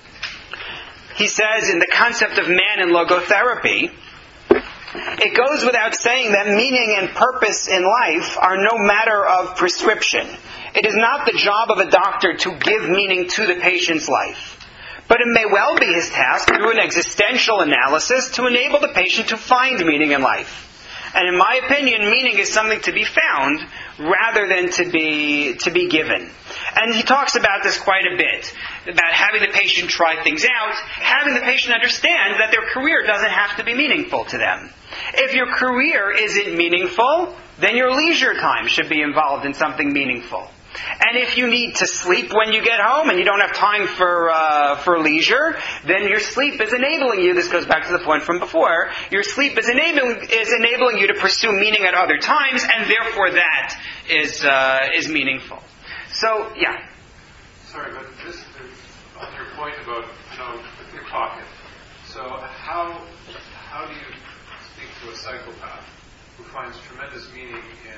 he says in the concept of man in logotherapy, it goes without saying that meaning and purpose in life are no matter of prescription. It is not the job of a doctor to give meaning to the patient's life. But it may well be his task through an existential analysis to enable the patient to find meaning in life. And in my opinion, meaning is something to be found rather than to be to be given. And he talks about this quite a bit, about having the patient try things out, having the patient understand that their career doesn't have to be meaningful to them. If your career isn't meaningful, then your leisure time should be involved in something meaningful. And if you need to sleep when you get home and you don't have time for uh, for leisure, then your sleep is enabling you, this goes back to the point from before, your sleep is enabling is enabling you to pursue meaning at other times, and therefore that is uh, is meaningful. So, yeah. Sorry, but this is on your point about, you know, the pickpocket. So how how do you speak to a psychopath who finds tremendous meaning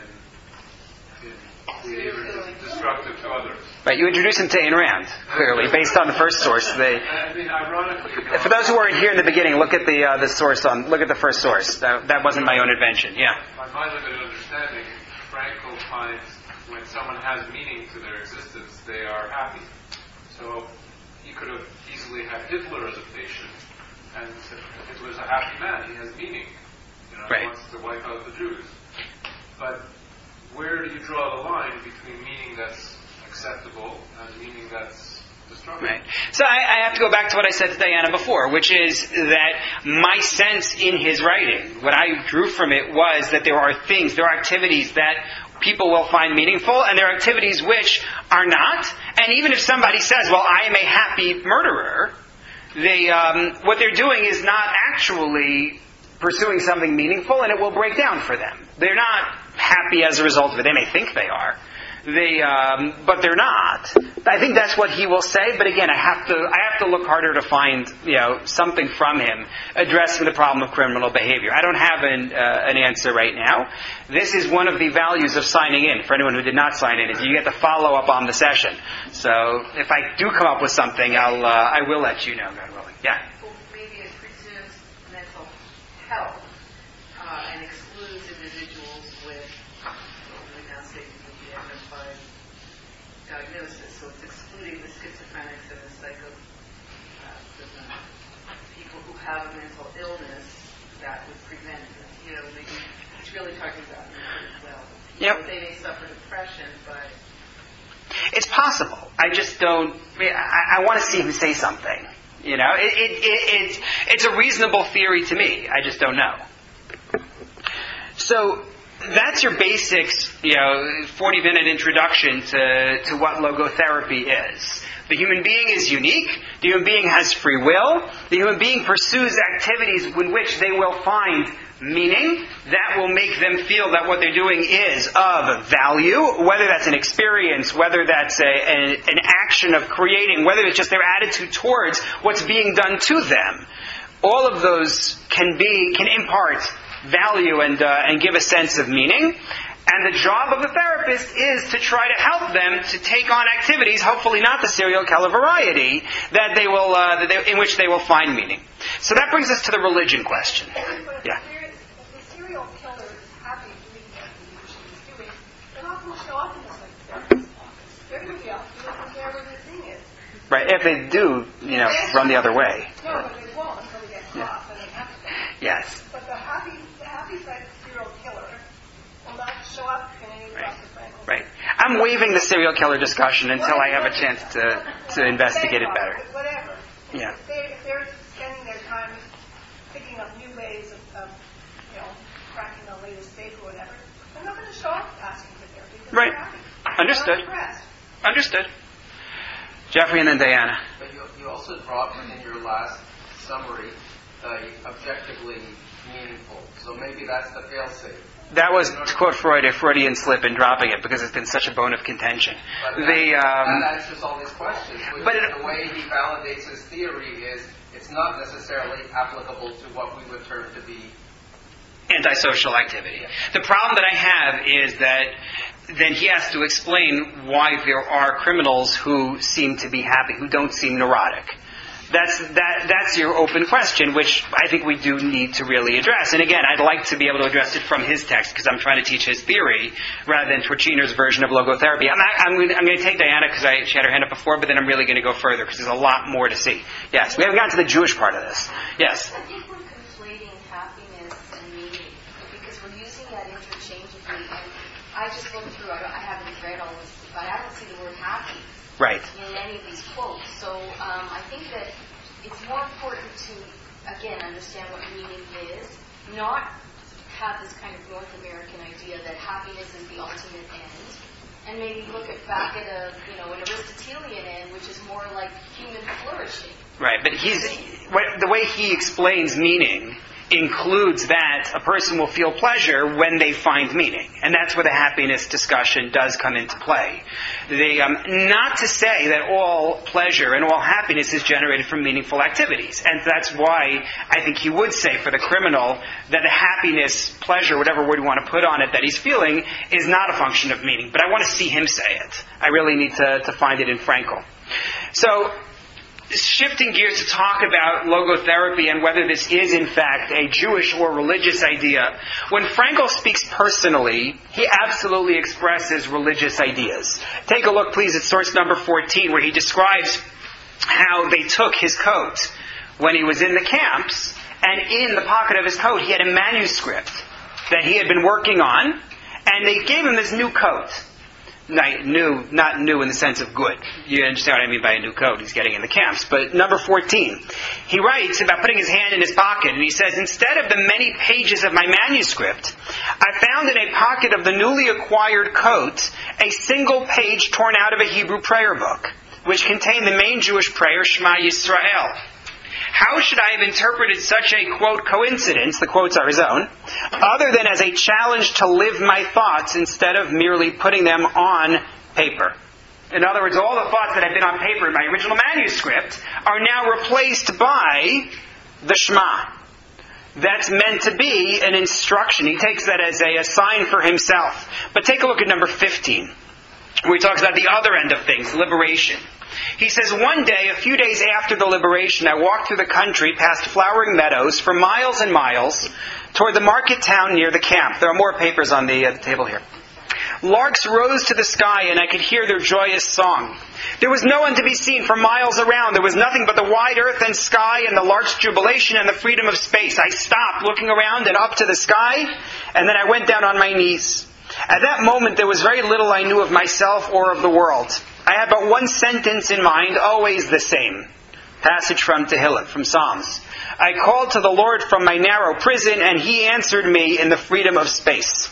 in in behavior that's destructive to others? Right, you introduce him to Ayn Rand, clearly, based on the first source. They, I mean, ironically, you know, for those who weren't here in the beginning, look at the uh, the source on. Look at the first source. That, that wasn't my own invention. Yeah. by my limited understanding, Frankl finds when someone has meaning to their existence, they are happy. So he could have easily had Hitler as a patient, and said, Hitler's a happy man. He has meaning. You know, Right. he wants to wipe out the Jews. But where do you draw the line between meaning that's acceptable and meaning that's destructive? Right. So I, I have to go back to what I said to Diana before, which is that my sense in his writing, what I drew from it was that there are things, there are activities that people will find meaningful, and there are activities which are not. And even if somebody says, well, I am a happy murderer, they, um, what they're doing is not actually pursuing something meaningful, and it will break down for them. They're not happy as a result of it. They may think they are. They, um, but they're not. I think that's what he will say. But again, I have to, I have to look harder to find, you know, something from him addressing the problem of criminal behavior. I don't have an, uh, an answer right now. This is one of the values of signing in. For anyone who did not sign in, is you get to follow up on the session. So if I do come up with something, I'll, uh, I will let you know, God willing. Yeah. Well, maybe it presumes mental health uh, and excludes individuals with what we now say would be identified diagnosis. So it's excluding the schizophrenics and the psycho, uh, the, uh, people who have a mental illness that would prevent them. You know, maybe it's really talking about mental well. Yep. They may suffer depression, but It's possible. I just don't. I, I want to see him say something. You know, it, it, it, it's it's a reasonable theory to me. I just don't know. So that's your basics. You know, forty-minute introduction to to what logotherapy is. The human being is unique. The human being has free will. The human being pursues activities in which they will find meaning that will make them feel that what they're doing is of value, whether that's an experience, whether that's a, a, an action of creating, whether it's just their attitude towards what's being done to them. All of those can be, can impart value and, uh, and give a sense of meaning. And the job of the therapist is to try to help them to take on activities, hopefully not the serial killer variety, that they will, uh, that they, in which they will find meaning. So that brings us to the religion question. Yeah. The serial killers Right. If they do, you know, run the other way. No, but they won't until they get caught, and they have to. Yes. But the happy, the happy side serial killer will not show up in any Right. Doctor Frankel. Right. I'm waiving the serial killer discussion until I have a chance to, to investigate it better. Whatever. Yeah. If, they, if they're spending their time picking up new ways of, of, you know, cracking the latest safe or whatever, they're not going to show up asking for therapy because Right. they're happy. Understood. They're depressed. Understood. Jeffrey and then Diana. But you, you also dropped in your last summary uh, objectively meaningful. So maybe that's the fail-safe. That was, to quote Freud, a Freudian slip in dropping it because it's been such a bone of contention. But The, that, um, that answers all these questions. Which but is it- the way he validates his theory is it's not necessarily applicable to what we would term to be antisocial activity. The problem that I have is that then he has to explain why there are criminals who seem to be happy, who don't seem neurotic. That's that. That's your open question, which I think we do need to really address. And again, I'd like to be able to address it from his text because I'm trying to teach his theory rather than Torchiner's version of logotherapy. I'm, not, I'm, going, I'm going to take Diana because I she had her hand up before, but then I'm really going to go further because there's a lot more to see. Yes, we haven't gotten to the Jewish part of this. Yes. I think we're conflating happiness and meaning because we're using that interchangeably. And I just looked through, I, I haven't read all this, but I don't see the word happy Right. in any of these quotes. So um, I think that it's more important to, again, understand what meaning is, not have this kind of North American idea that happiness is the ultimate end, and maybe look at back at a, you know, an Aristotelian end, which is more like human flourishing. Right, but he's what, the way he explains meaning includes that a person will feel pleasure when they find meaning, and that's where the happiness discussion does come into play. The, um, not to say that all pleasure and all happiness is generated from meaningful activities, and that's why I think he would say for the criminal that the happiness, pleasure, whatever word you want to put on it, that he's feeling is not a function of meaning. But I want to see him say it. I really need to, to find it in Frankel. So, shifting gears to talk about logotherapy and whether this is in fact a Jewish or religious idea. When Frankel speaks personally, he absolutely expresses religious ideas. Take a look, please, at source number fourteen, where he describes how they took his coat when he was in the camps, and in the pocket of his coat he had a manuscript that he had been working on, and they gave him this new coat. Not new, not new in the sense of good. You understand what I mean by a new coat he's getting in the camps. But number fourteen, he writes about putting his hand in his pocket, and he says, instead of the many pages of my manuscript, I found in a pocket of the newly acquired coat a single page torn out of a Hebrew prayer book, which contained the main Jewish prayer, Shema Yisrael. How should I have interpreted such a, quote, coincidence, the quotes are his own, other than as a challenge to live my thoughts instead of merely putting them on paper? In other words, all the thoughts that have been on paper in my original manuscript are now replaced by the Shema. That's meant to be an instruction. He takes that as a, a sign for himself. But take a look at number fifteen, where he talks about the other end of things, liberation. He says, one day, a few days after the liberation, I walked through the country past flowering meadows for miles and miles toward the market town near the camp. There are more papers on the, uh, the table here. Larks rose to the sky, and I could hear their joyous song. There was no one to be seen for miles around. There was nothing but the wide earth and sky and the lark's jubilation and the freedom of space. I stopped, looking around and up to the sky, and then I went down on my knees. At that moment, there was very little I knew of myself or of the world. I had but one sentence in mind, always the same. Passage from Tehillim, from Psalms. I called to the Lord from my narrow prison, and He answered me in the freedom of space.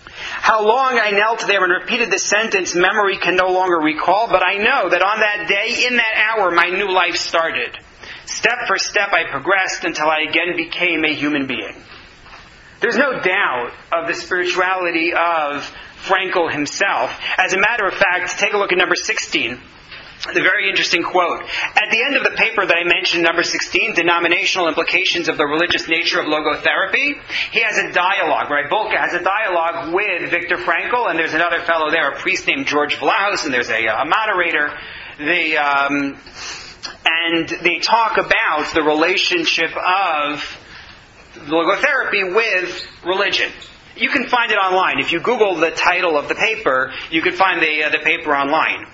How long I knelt there and repeated the sentence, memory can no longer recall, but I know that on that day, in that hour, my new life started. Step for step, I progressed until I again became a human being. There's no doubt of the spirituality of Frankel himself. As a matter of fact, take a look at number sixteen. The very interesting quote. At the end of the paper that I mentioned, number sixteen, Denominational Implications of the Religious Nature of Logotherapy, he has a dialogue, right? Bulka has a dialogue with Viktor Frankl, and there's another fellow there, a priest named George Vlahos, and there's a, a moderator. They, um, and they talk about the relationship of logotherapy with religion. You can find it online. If you Google the title of the paper, you can find the uh, the paper online.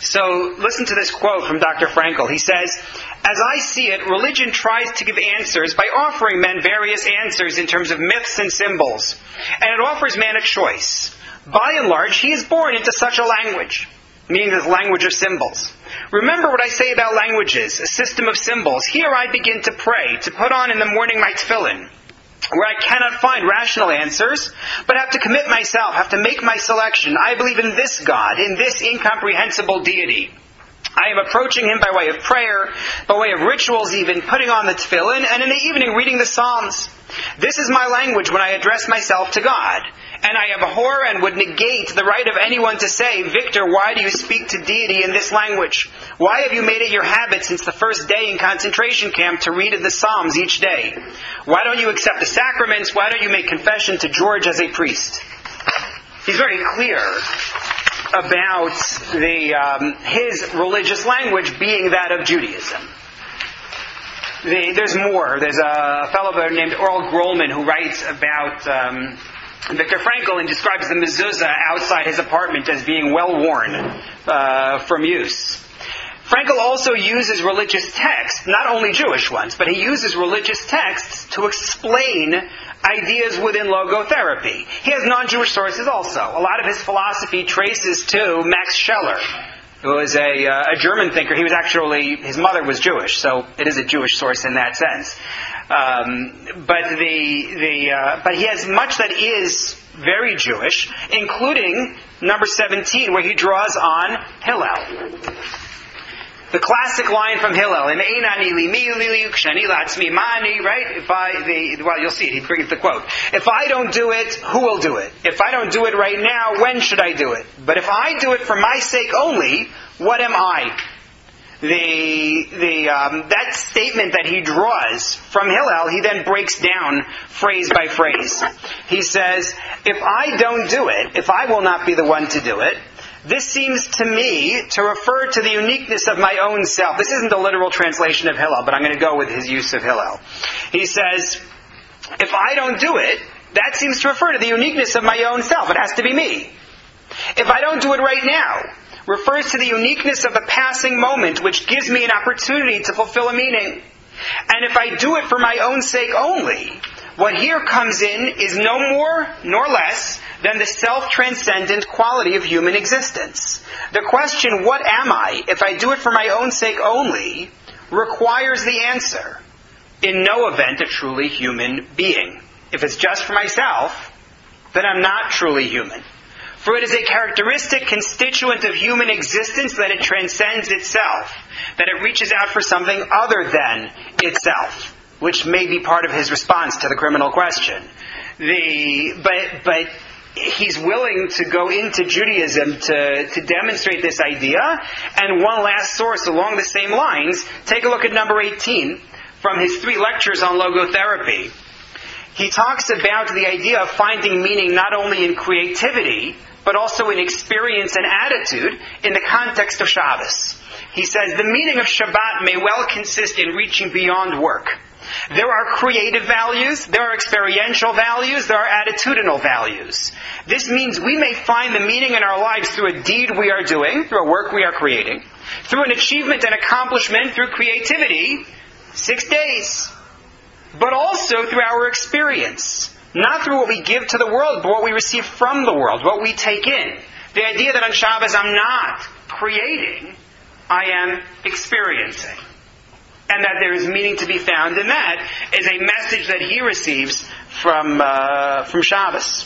So listen to this quote from Doctor Frankel. He says, "As I see it, religion tries to give answers by offering men various answers in terms of myths and symbols. And it offers man a choice. By and large, he is born into such a language," meaning this language of symbols. "Remember what I say about languages, a system of symbols. Here I begin to pray, to put on in the morning my tefillin, where I cannot find rational answers, but have to commit myself, have to make my selection. I believe in this God, in this incomprehensible deity. I am approaching Him by way of prayer, by way of rituals even, putting on the tefillin, and in the evening reading the Psalms. This is my language when I address myself to God. And I abhor and would negate the right of anyone to say, 'Victor, why do you speak to deity in this language? Why have you made it your habit since the first day in concentration camp to read the Psalms each day? Why don't you accept the sacraments? Why don't you make confession to George as a priest?'" He's very clear about the um, his religious language being that of Judaism. The, there's more. There's a fellow there named Earl Grolman who writes about um, Viktor Frankl and describes the mezuzah outside his apartment as being well worn uh, from use. Frankl also uses religious texts, not only Jewish ones, but he uses religious texts to explain ideas within logotherapy. He has non-Jewish sources also. A lot of his philosophy traces to Max Scheler, who was a, uh, a German thinker. He was actually, his mother was Jewish, so it is a Jewish source in that sense. Um, but the the uh, but he has much that is very Jewish, including number seventeen, where he draws on Hillel. The classic line from Hillel, right? If I, the, well, you'll see it. He brings the quote. "If I don't do it, who will do it? If I don't do it right now, when should I do it? But if I do it for my sake only, what am I?" The the um, that statement that he draws from Hillel, he then breaks down phrase by phrase. He says, "If I don't do it, if I will not be the one to do it, this seems to me to refer to the uniqueness of my own self." This isn't a literal translation of Hillel, but I'm going to go with his use of Hillel. He says, "If I don't do it, that seems to refer to the uniqueness of my own self. It has to be me. If I don't do it right now, refers to the uniqueness of the passing moment, which gives me an opportunity to fulfill a meaning. And if I do it for my own sake only, what here comes in is no more nor less than the self-transcendent quality of human existence. The question, what am I, if I do it for my own sake only, requires the answer, in no event a truly human being. If it's just for myself, then I'm not truly human. For it is a characteristic constituent of human existence that it transcends itself, that it reaches out for something other than itself," which may be part of his response to the criminal question. The but but he's willing to go into Judaism to, to demonstrate this idea. And one last source along the same lines, take a look at number eighteen from his three lectures on logotherapy. He talks about the idea of finding meaning not only in creativity, but also in experience and attitude in the context of Shabbos. He says, "The meaning of Shabbat may well consist in reaching beyond work. There are creative values, there are experiential values, there are attitudinal values. This means we may find the meaning in our lives through a deed we are doing, through a work we are creating, through an achievement and accomplishment, through creativity, six days, but also through our experience. Not through what we give to the world, but what we receive from the world, what we take in. The idea that on Shabbos I'm not creating, I am experiencing. And that there is meaning to be found in that is a message that he receives from uh, from Shabbos.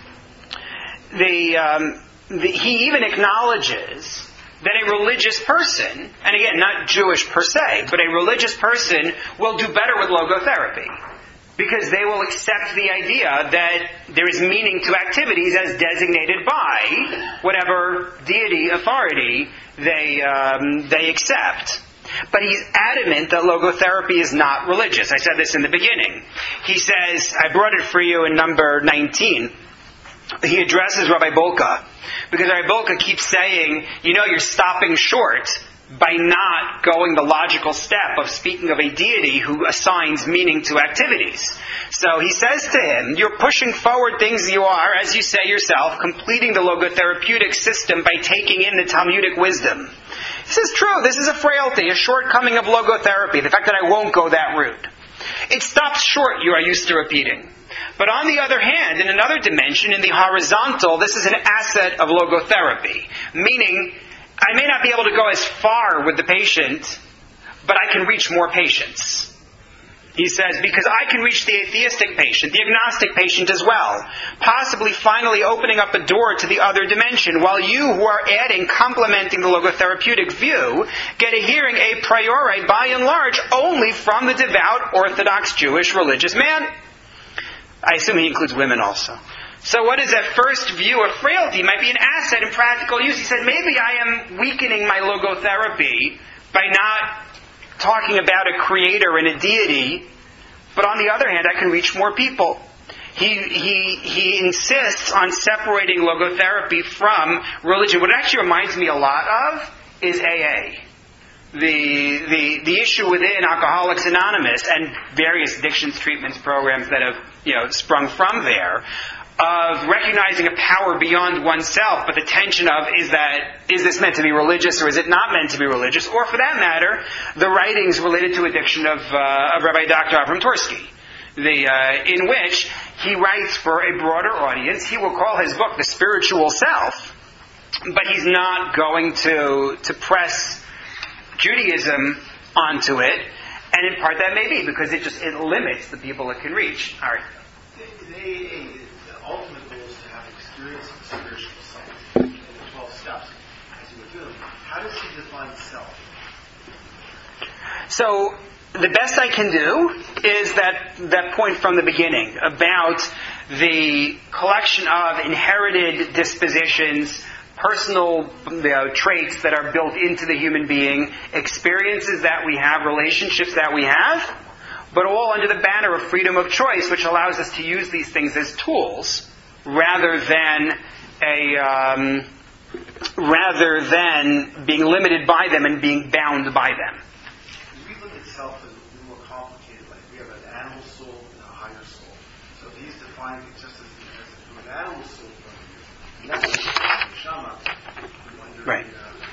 The, um, the, he even acknowledges that a religious person, and again, not Jewish per se, but a religious person will do better with logotherapy. Because they will accept the idea that there is meaning to activities as designated by whatever deity authority they um, they accept. But he's adamant that logotherapy is not religious. I said this in the beginning. He says, I brought it for you in number nineteen. He addresses Rabbi Bolka. Because Rabbi Bolka keeps saying, you know, you're stopping short by not going the logical step of speaking of a deity who assigns meaning to activities. So he says to him, you're pushing forward things you are, as you say yourself, completing the logotherapeutic system by taking in the Talmudic wisdom. This is true. This is a frailty, a shortcoming of logotherapy, the fact that I won't go that route. It stops short, you are used to repeating. But on the other hand, in another dimension, in the horizontal, this is an asset of logotherapy, meaning I may not be able to go as far with the patient, but I can reach more patients. He says, because I can reach the atheistic patient, the agnostic patient as well, possibly finally opening up a door to the other dimension, while you who are adding, complementing the logotherapeutic view, get a hearing a priori, by and large, only from the devout Orthodox Jewish religious man. I assume he includes women also. So what is at first view a frailty might be an asset in practical use. He said, maybe I am weakening my logotherapy by not talking about a creator and a deity, but on the other hand, I can reach more people. He, he, he insists on separating logotherapy from religion. What it actually reminds me a lot of is A A. The, the, the issue within Alcoholics Anonymous and various addictions treatments programs that have, you know, sprung from there, of recognizing a power beyond oneself, but the tension of, is that, is this meant to be religious or is it not meant to be religious? Or for that matter, the writings related to addiction of, uh, of Rabbi Doctor Avram Tursky, the, uh, in which he writes for a broader audience. He will call his book The Spiritual Self, but he's not going to, to press Judaism onto it, and in part that may be because it just, it limits the people it can reach. All right. They, the ultimate goal is to have experience of the spiritual self in the twelve steps, as you were doing. How does he define self? So, the best I can do is that, that point from the beginning about the collection of inherited dispositions, personal you know, traits that are built into the human being, experiences that we have, relationships that we have, but all under the banner of freedom of choice, which allows us to use these things as tools rather than a um, rather than being limited by them and being bound by them. We look at self as a little more complicated. Like we have an animal soul and a higher soul. So if he's defining it just as, as an animal soul point of view, Shama, right.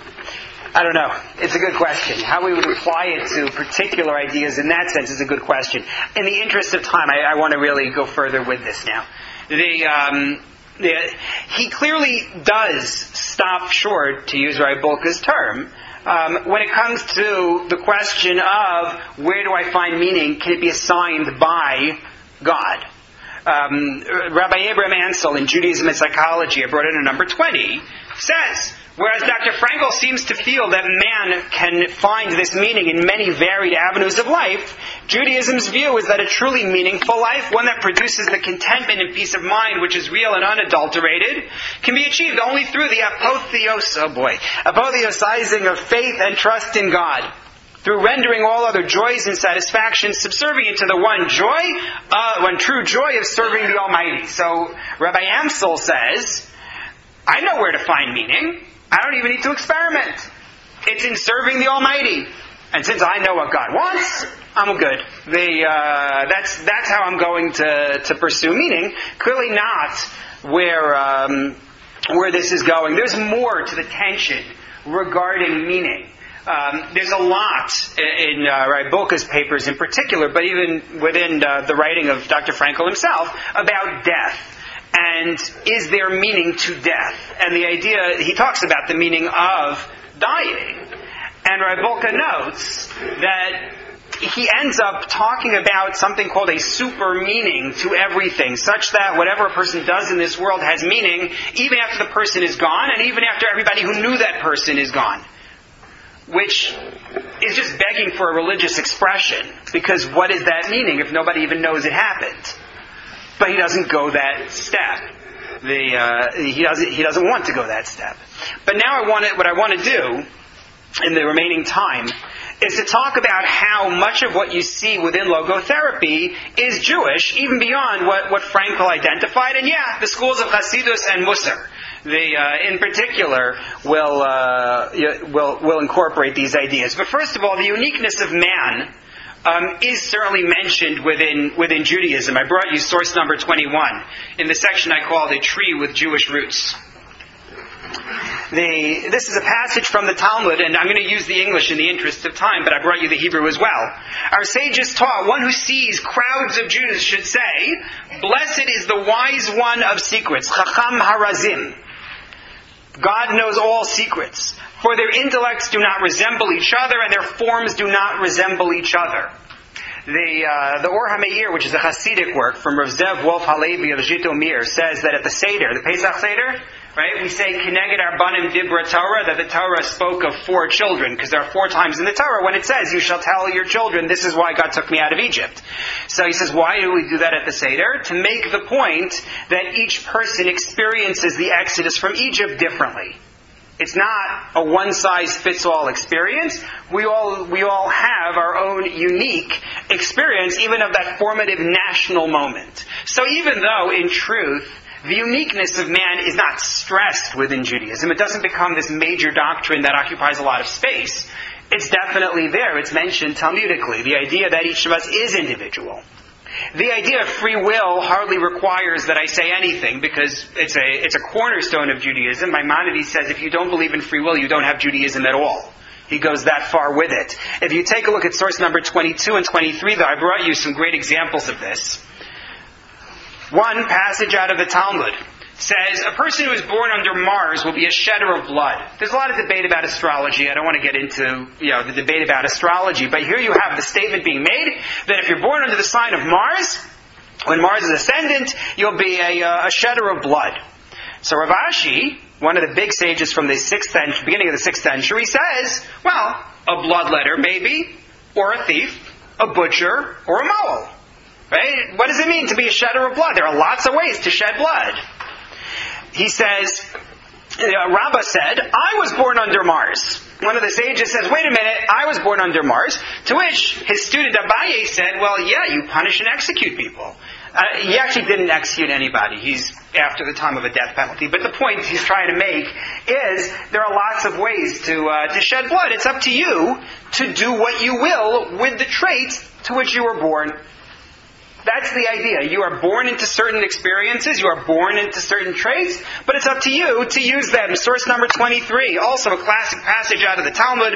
I don't know. It's a good question. How we would apply it to particular ideas in that sense is a good question. In the interest of time, I, I want to really go further with this now. The, um, the, he clearly does stop short, to use Rabbi Bulka's term, um, when it comes to the question of where do I find meaning, can it be assigned by God? Um, Rabbi Abraham Ansel in Judaism and Psychology, I brought in a number twenty, says, whereas Doctor Frankel seems to feel that man can find this meaning in many varied avenues of life, Judaism's view is that a truly meaningful life, one that produces the contentment and peace of mind which is real and unadulterated, can be achieved only through the apotheos, oh boy, apotheosizing of faith and trust in God, through rendering all other joys and satisfactions subservient to the one joy, uh, one true joy of serving the Almighty. So Rabbi Amsel says, I know where to find meaning. I don't even need to experiment. It's in serving the Almighty. And since I know what God wants, I'm good. The, uh, that's, that's how I'm going to, to pursue meaning. Clearly not where, um, where this is going. There's more to the tension regarding meaning. Um, there's a lot in uh, Rabbi Bulka's papers in particular, but even within uh, the writing of Doctor Frankel himself, about death. And is there meaning to death? And the idea, he talks about the meaning of dying. And Rabbi Bulka notes that he ends up talking about something called a super meaning to everything, such that whatever a person does in this world has meaning, even after the person is gone, and even after everybody who knew that person is gone. Which is just begging for a religious expression, because what is that meaning if nobody even knows it happened? But he doesn't go that step. The, uh, he doesn't. He doesn't want to go that step. But now, I want to, what I want to do in the remaining time is to talk about how much of what you see within logotherapy is Jewish, even beyond what, what Frankel identified. And yeah, the schools of Hasidus and Musar. they, uh, in particular, will, uh, will, will incorporate these ideas. But first of all, the uniqueness of man um, is certainly mentioned within, within Judaism. I brought you source number twenty-one in the section I called A Tree with Jewish Roots. The, this is a passage from the Talmud, and I'm going to use the English in the interest of time, but I brought you the Hebrew as well. Our sages taught, one who sees crowds of Jews should say, "Blessed is the wise one of secrets, Chacham Harazim." God knows all secrets, for their intellects do not resemble each other, and their forms do not resemble each other. The uh, the Or HaMeir, which is a Hasidic work from Rav Zev Wolf Halevi of Zhitomir, says that at the Seder, the Pesach Seder, right, we say Keneged Arbanim Dibra Torah, that the Torah spoke of four children, because there are four times in the Torah when it says, "You shall tell your children, this is why God took me out of Egypt." So he says, why do we do that at the Seder? To make the point that each person experiences the Exodus from Egypt differently. It's not a one-size-fits-all experience. We all we all have our own unique experience, even of that formative national moment. So even though, in truth, the uniqueness of man is not stressed within Judaism, it doesn't become this major doctrine that occupies a lot of space. It's definitely there. It's mentioned Talmudically. The idea that each of us is individual. The idea of free will hardly requires that I say anything, because it's a it's a cornerstone of Judaism. Maimonides says if you don't believe in free will, you don't have Judaism at all. He goes that far with it. If you take a look at source number twenty-two and twenty-three, though, I brought you some great examples of this. One passage out of the Talmud says, a person who is born under Mars will be a shedder of blood. There's a lot of debate about astrology. I don't want to get into, you know, the debate about astrology, but here you have the statement being made that if you're born under the sign of Mars, when Mars is ascendant, you'll be a, uh, a shedder of blood. So Rav Ashi, one of the big sages from the sixth century, beginning of the sixth century, says, well, a bloodletter maybe, or a thief, a butcher, or a mole. Right? What does it mean to be a shedder of blood? There are lots of ways to shed blood. He says, uh, Rabbah said, I was born under Mars. One of the sages says, wait a minute, I was born under Mars. To which his student Abaye said, well, yeah, you punish and execute people. Uh, he actually didn't execute anybody. He's after the time of a death penalty. But the point he's trying to make is there are lots of ways to uh, to shed blood. It's up to you to do what you will with the traits to which you were born. That's the idea. You are born into certain experiences, you are born into certain traits, but it's up to you to use them. Source number twenty-three, also a classic passage out of the Talmud,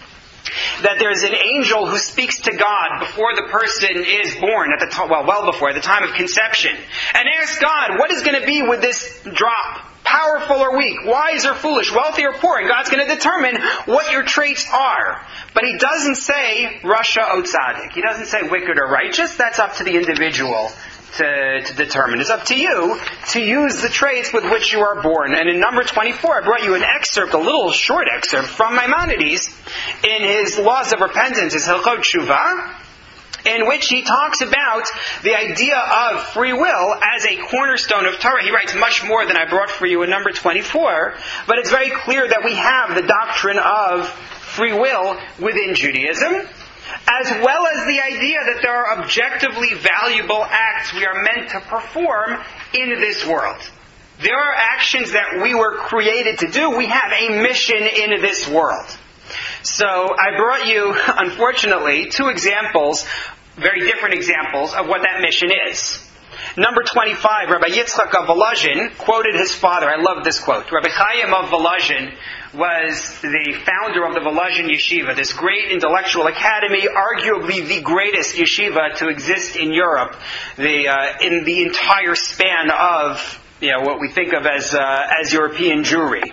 that there's an angel who speaks to God before the person is born, at the to- well, well before, at the time of conception, and asks God, what is going to be with this drop? Powerful or weak, wise or foolish, wealthy or poor, and God's going to determine what your traits are. But He doesn't say Rasha or Tzaddik. He doesn't say wicked or righteous. That's up to the individual to, to determine. It's up to you to use the traits with which you are born. And in number twenty-four, I brought you an excerpt, a little short excerpt from Maimonides in his Laws of Repentance, his Hilchot Shuvah, in which he talks about the idea of free will as a cornerstone of Torah. He writes much more than I brought for you in number twenty-four, but it's very clear that we have the doctrine of free will within Judaism, as well as the idea that there are objectively valuable acts we are meant to perform in this world. There are actions that we were created to do. We have a mission in this world. So I brought you, unfortunately, two examples, very different examples of what that mission is. Number twenty-five, Rabbi Yitzchak of Volozhin quoted his father. I love this quote. Rabbi Chaim of Volozhin was the founder of the Volozhin Yeshiva, this great intellectual academy, arguably the greatest yeshiva to exist in Europe, the uh, in the entire span of, you know, what we think of as uh, as European Jewry.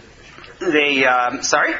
The um, sorry.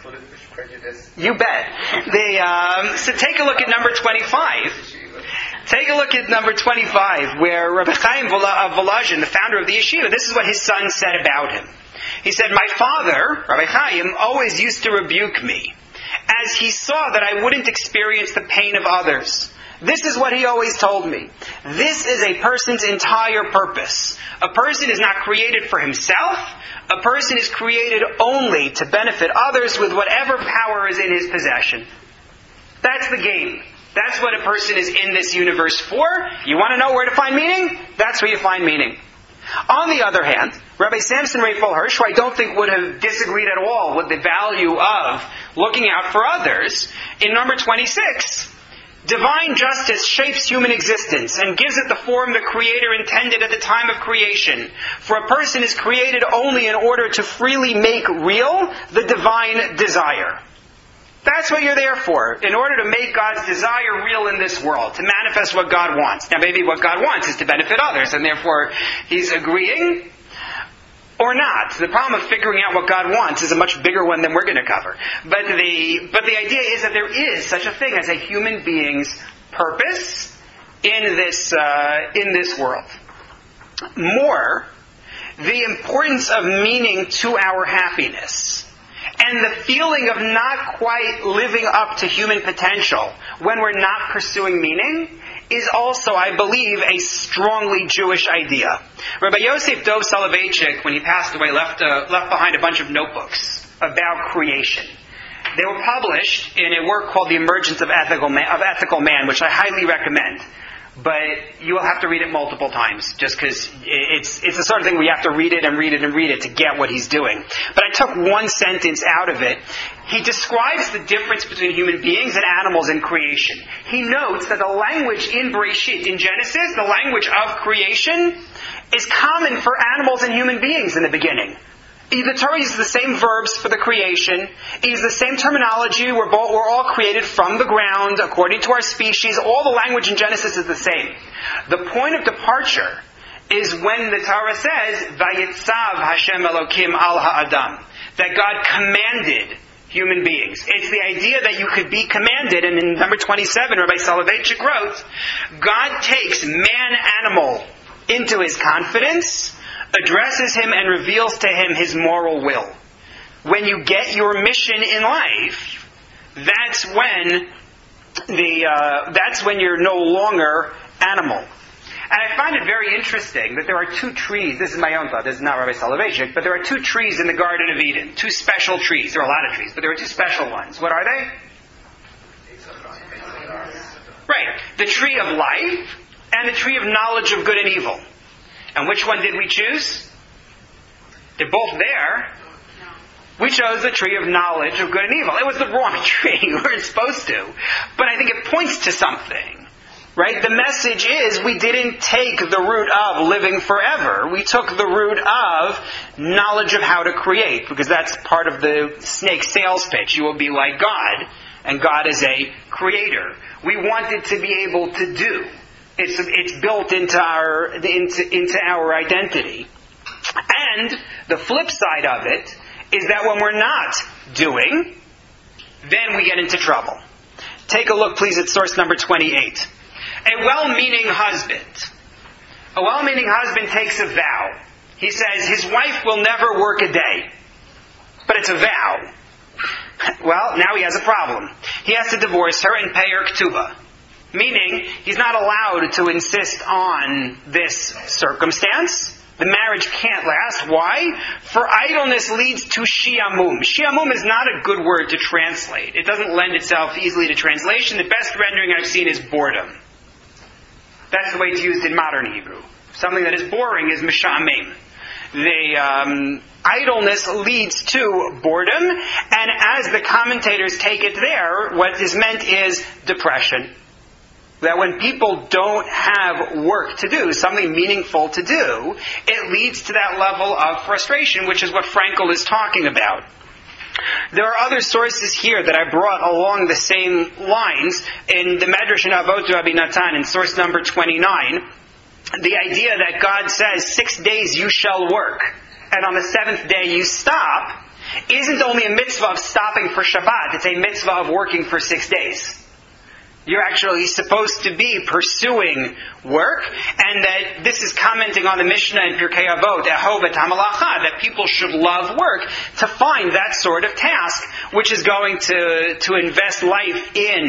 You bet. The, um, so take a look at number twenty-five. Take a look at number twenty-five, where Rabbi Chaim of Volozhin, the founder of the yeshiva, this is what his son said about him. He said, my father, Rabbi Chaim, always used to rebuke me, as he saw that I wouldn't experience the pain of others. This is what he always told me. This is a person's entire purpose. A person is not created for himself. A person is created only to benefit others with whatever power is in his possession. That's the game. That's what a person is in this universe for. You want to know where to find meaning? That's where you find meaning. On the other hand, Rabbi Samson Raphael Hirsch, who I don't think would have disagreed at all with the value of looking out for others, in number twenty-six, divine justice shapes human existence and gives it the form the Creator intended at the time of creation. For a person is created only in order to freely make real the divine desire. That's what you're there for, in order to make God's desire real in this world, to manifest what God wants. Now maybe what God wants is to benefit others, and therefore He's agreeing, or not. The problem of figuring out what God wants is a much bigger one than we're going to cover. But the, but the idea is that there is such a thing as a human being's purpose in this, uh, in this world. More, the importance of meaning to our happiness, and the feeling of not quite living up to human potential when we're not pursuing meaning is also, I believe, a strongly Jewish idea. Rabbi Yosef Dov Soloveitchik, when he passed away, left, uh, left behind a bunch of notebooks about creation. They were published in a work called The Emergence of Ethical Man, of Ethical Man, which I highly recommend. But you will have to read it multiple times, just because it's it's the sort of thing where you have to read it and read it and read it to get what he's doing. But I took one sentence out of it. He describes the difference between human beings and animals in creation. He notes that the language in Bereshit, in Genesis, the language of creation, is common for animals and human beings in the beginning. The Torah uses the same verbs for the creation. It uses the same terminology. We're, both, we're all created from the ground according to our species. All the language in Genesis is the same. The point of departure is when the Torah says, Vayitzav Hashem Elokim al ha'adam, that God commanded human beings. It's the idea that you could be commanded, and in number twenty-seven, Rabbi Soloveitchik wrote, God takes man-animal into His confidence, addresses him and reveals to him His moral will. When you get your mission in life, that's when the uh, that's when you're no longer animal. And I find it very interesting that there are two trees. This is my own thought. This is not Rabbi Soloveitchik, but there are two trees in the Garden of Eden. Two special trees. There are a lot of trees, but there are two special ones. What are they? Right. The tree of life and the tree of knowledge of good and evil. And which one did we choose? They're both there. We chose the tree of knowledge of good and evil. It was the wrong tree. We weren't supposed to. But I think it points to something. Right? The message is we didn't take the route of living forever. We took the route of knowledge of how to create. Because that's part of the snake sales pitch. You will be like God. And God is a creator. We wanted to be able to do. It's, it's built into our into, into our identity. And the flip side of it is that when we're not doing, then we get into trouble. Take a look, please, at source number twenty-eight. A well-meaning husband. A well-meaning husband takes a vow. He says his wife will never work a day. But it's a vow. Well, now he has a problem. He has to divorce her and pay her ketubah. Meaning, he's not allowed to insist on this circumstance. The marriage can't last. Why? For idleness leads to shi'amum. Shi'amum is not a good word to translate. It doesn't lend itself easily to translation. The best rendering I've seen is boredom. That's the way it's used in modern Hebrew. Something that is boring is misha'amim. The um, idleness leads to boredom, and as the commentators take it there, what is meant is depression. That when people don't have work to do, something meaningful to do, it leads to that level of frustration, which is what Frankel is talking about. There are other sources here that I brought along the same lines in the Medrash in Avot Rabbi Natan in source number twenty-nine. The idea that God says, six days you shall work, and on the seventh day you stop, isn't only a mitzvah of stopping for Shabbat, it's a mitzvah of working for six days. You're actually supposed to be pursuing work, and that this is commenting on the Mishnah in Pirkei Avot, Ahov et HaMalacha, that people should love work to find that sort of task, which is going to, to invest life in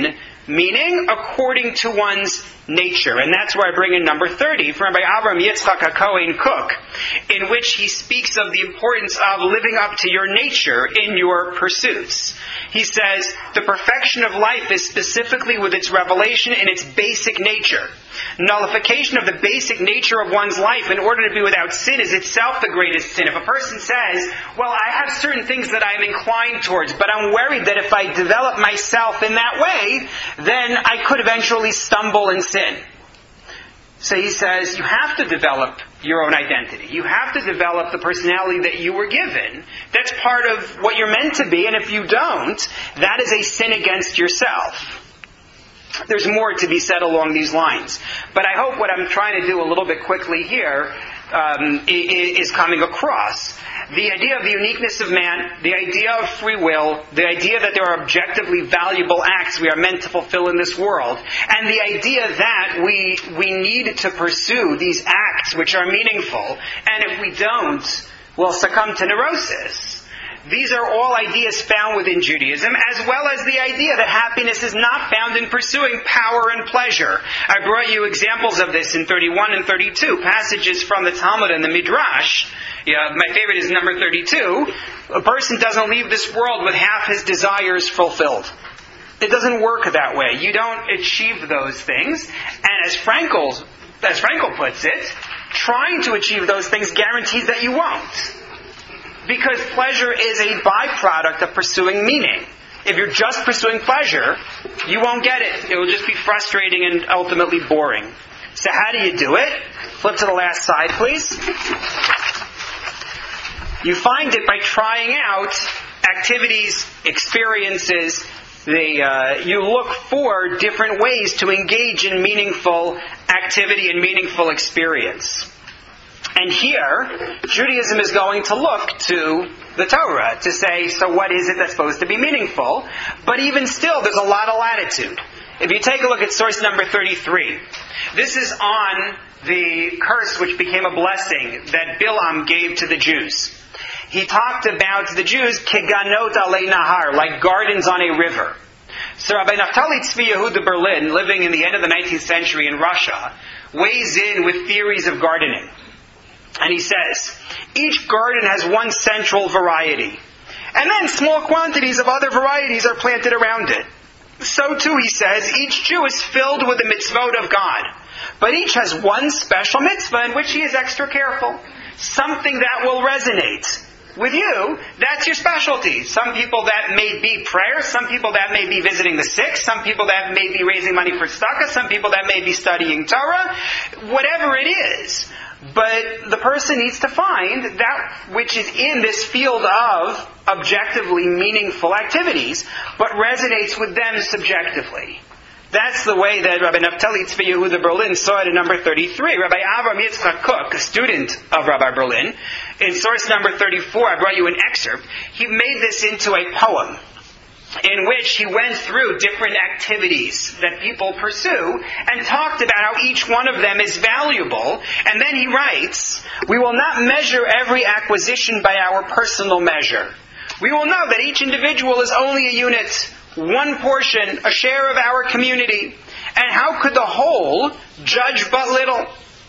meaning according to one's nature. And that's where I bring in number thirty from Rabbi Avram Yitzchak HaKohen Kook, in which he speaks of the importance of living up to your nature in your pursuits. He says, the perfection of life is specifically with its revelation in its basic nature. Nullification of the basic nature of one's life in order to be without sin is itself the greatest sin. If a person says, well, I have certain things that I'm inclined towards, but I'm worried that if I develop myself in that way, then I could eventually stumble and sin. So he says, you have to develop your own identity. You have to develop the personality that you were given. That's part of what you're meant to be, and if you don't, that is a sin against yourself. There's more to be said along these lines. But I hope what I'm trying to do a little bit quickly here um, is coming across. The idea of the uniqueness of man, the idea of free will, the idea that there are objectively valuable acts we are meant to fulfill in this world, and the idea that we we need to pursue these acts which are meaningful, and if we don't, we'll succumb to neurosis. These are all ideas found within Judaism, as well as the idea that happiness is not found in pursuing power and pleasure. I brought you examples of this in thirty-one and thirty-two, passages from the Talmud and the Midrash. Yeah, my favorite is number thirty-two. A person doesn't leave this world with half his desires fulfilled. It doesn't work that way. You don't achieve those things. And as Frankel, as Frankel puts it, trying to achieve those things guarantees that you won't. Because pleasure is a byproduct of pursuing meaning. If you're just pursuing pleasure, you won't get it. It will just be frustrating and ultimately boring. So how do you do it? Flip to the last slide, please. You find it by trying out activities, experiences. The, uh, you look for different ways to engage in meaningful activity and meaningful experience. And here, Judaism is going to look to the Torah to say, so what is it that's supposed to be meaningful? But even still, there's a lot of latitude. If you take a look at source number thirty-three, this is on the curse which became a blessing that Bilam gave to the Jews. He talked about the Jews, keganot alei nahar, like gardens on a river. So Rabbi Naftali Tzvi Yehuda Berlin, living in the end of the nineteenth century in Russia, weighs in with theories of gardening. And he says, each garden has one central variety. And then small quantities of other varieties are planted around it. So too, he says, each Jew is filled with the mitzvot of God. But each has one special mitzvah in which he is extra careful. Something that will resonate with you. That's your specialty. Some people that may be prayer. Some people that may be visiting the sick. Some people that may be raising money for tzedakah. Some people that may be studying Torah. Whatever it is. But the person needs to find that which is in this field of objectively meaningful activities, but resonates with them subjectively. That's the way that Rabbi Naftali Tzvi Yehuda Berlin saw it in number thirty-three. Rabbi Avram Yitzchak Kook, a student of Rabbi Berlin, in source number thirty-four, I brought you an excerpt, he made this into a poem in which he went through different activities that people pursue and talked about how each one of them is valuable. And then he writes, we will not measure every acquisition by our personal measure. We will know that each individual is only a unit, one portion, a share of our community. And how could the whole judge but little?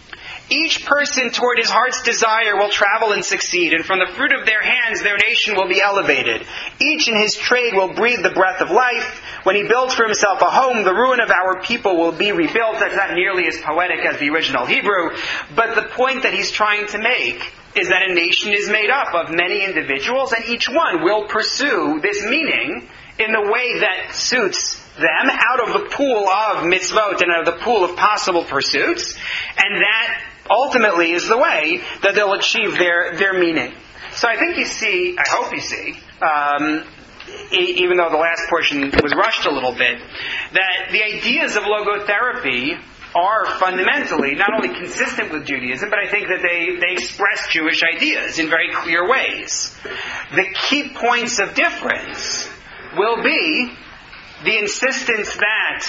Each person toward his heart's desire will travel and succeed, and from the fruit of their hands their nation will be elevated. Each in his trade will breathe the breath of life. When he builds for himself a home, the ruin of our people will be rebuilt. That's not nearly as poetic as the original Hebrew, but the point that he's trying to make is that a nation is made up of many individuals, and each one will pursue this meaning in the way that suits them out of the pool of mitzvot and out of the pool of possible pursuits, and that ultimately is the way that they'll achieve their, their meaning. So I think you see, I hope you see, um, e- even though the last portion was rushed a little bit, that the ideas of logotherapy are fundamentally not only consistent with Judaism, but I think that they, they express Jewish ideas in very clear ways. The key points of difference will be the insistence that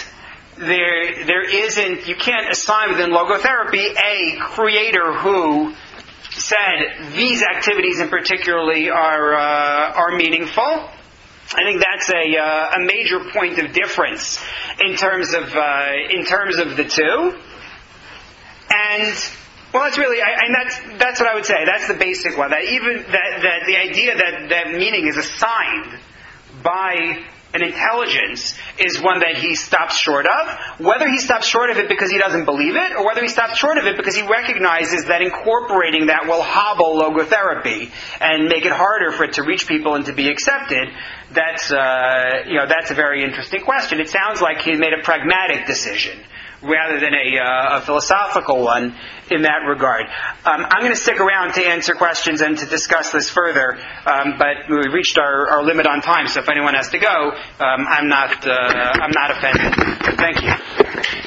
There, there isn't, you can't assign within logotherapy a creator who said these activities in particularly are, uh, are meaningful. I think that's a uh, a major point of difference in terms of uh, in terms of the two. And well, that's really, I, and that's that's what I would say. That's the basic one. That even that that the idea that that meaning is assigned by an intelligence is one that he stops short of. Whether he stops short of it because he doesn't believe it, or whether he stops short of it because he recognizes that incorporating that will hobble logotherapy and make it harder for it to reach people and to be accepted, that's uh, you know that's a very interesting question. It sounds like he made a pragmatic decision rather than a, uh, a philosophical one in that regard. Um, I'm going to stick around to answer questions and to discuss this further, um, but we reached our, our limit on time, so if anyone has to go, um, I'm not uh, I'm not offended. Thank you.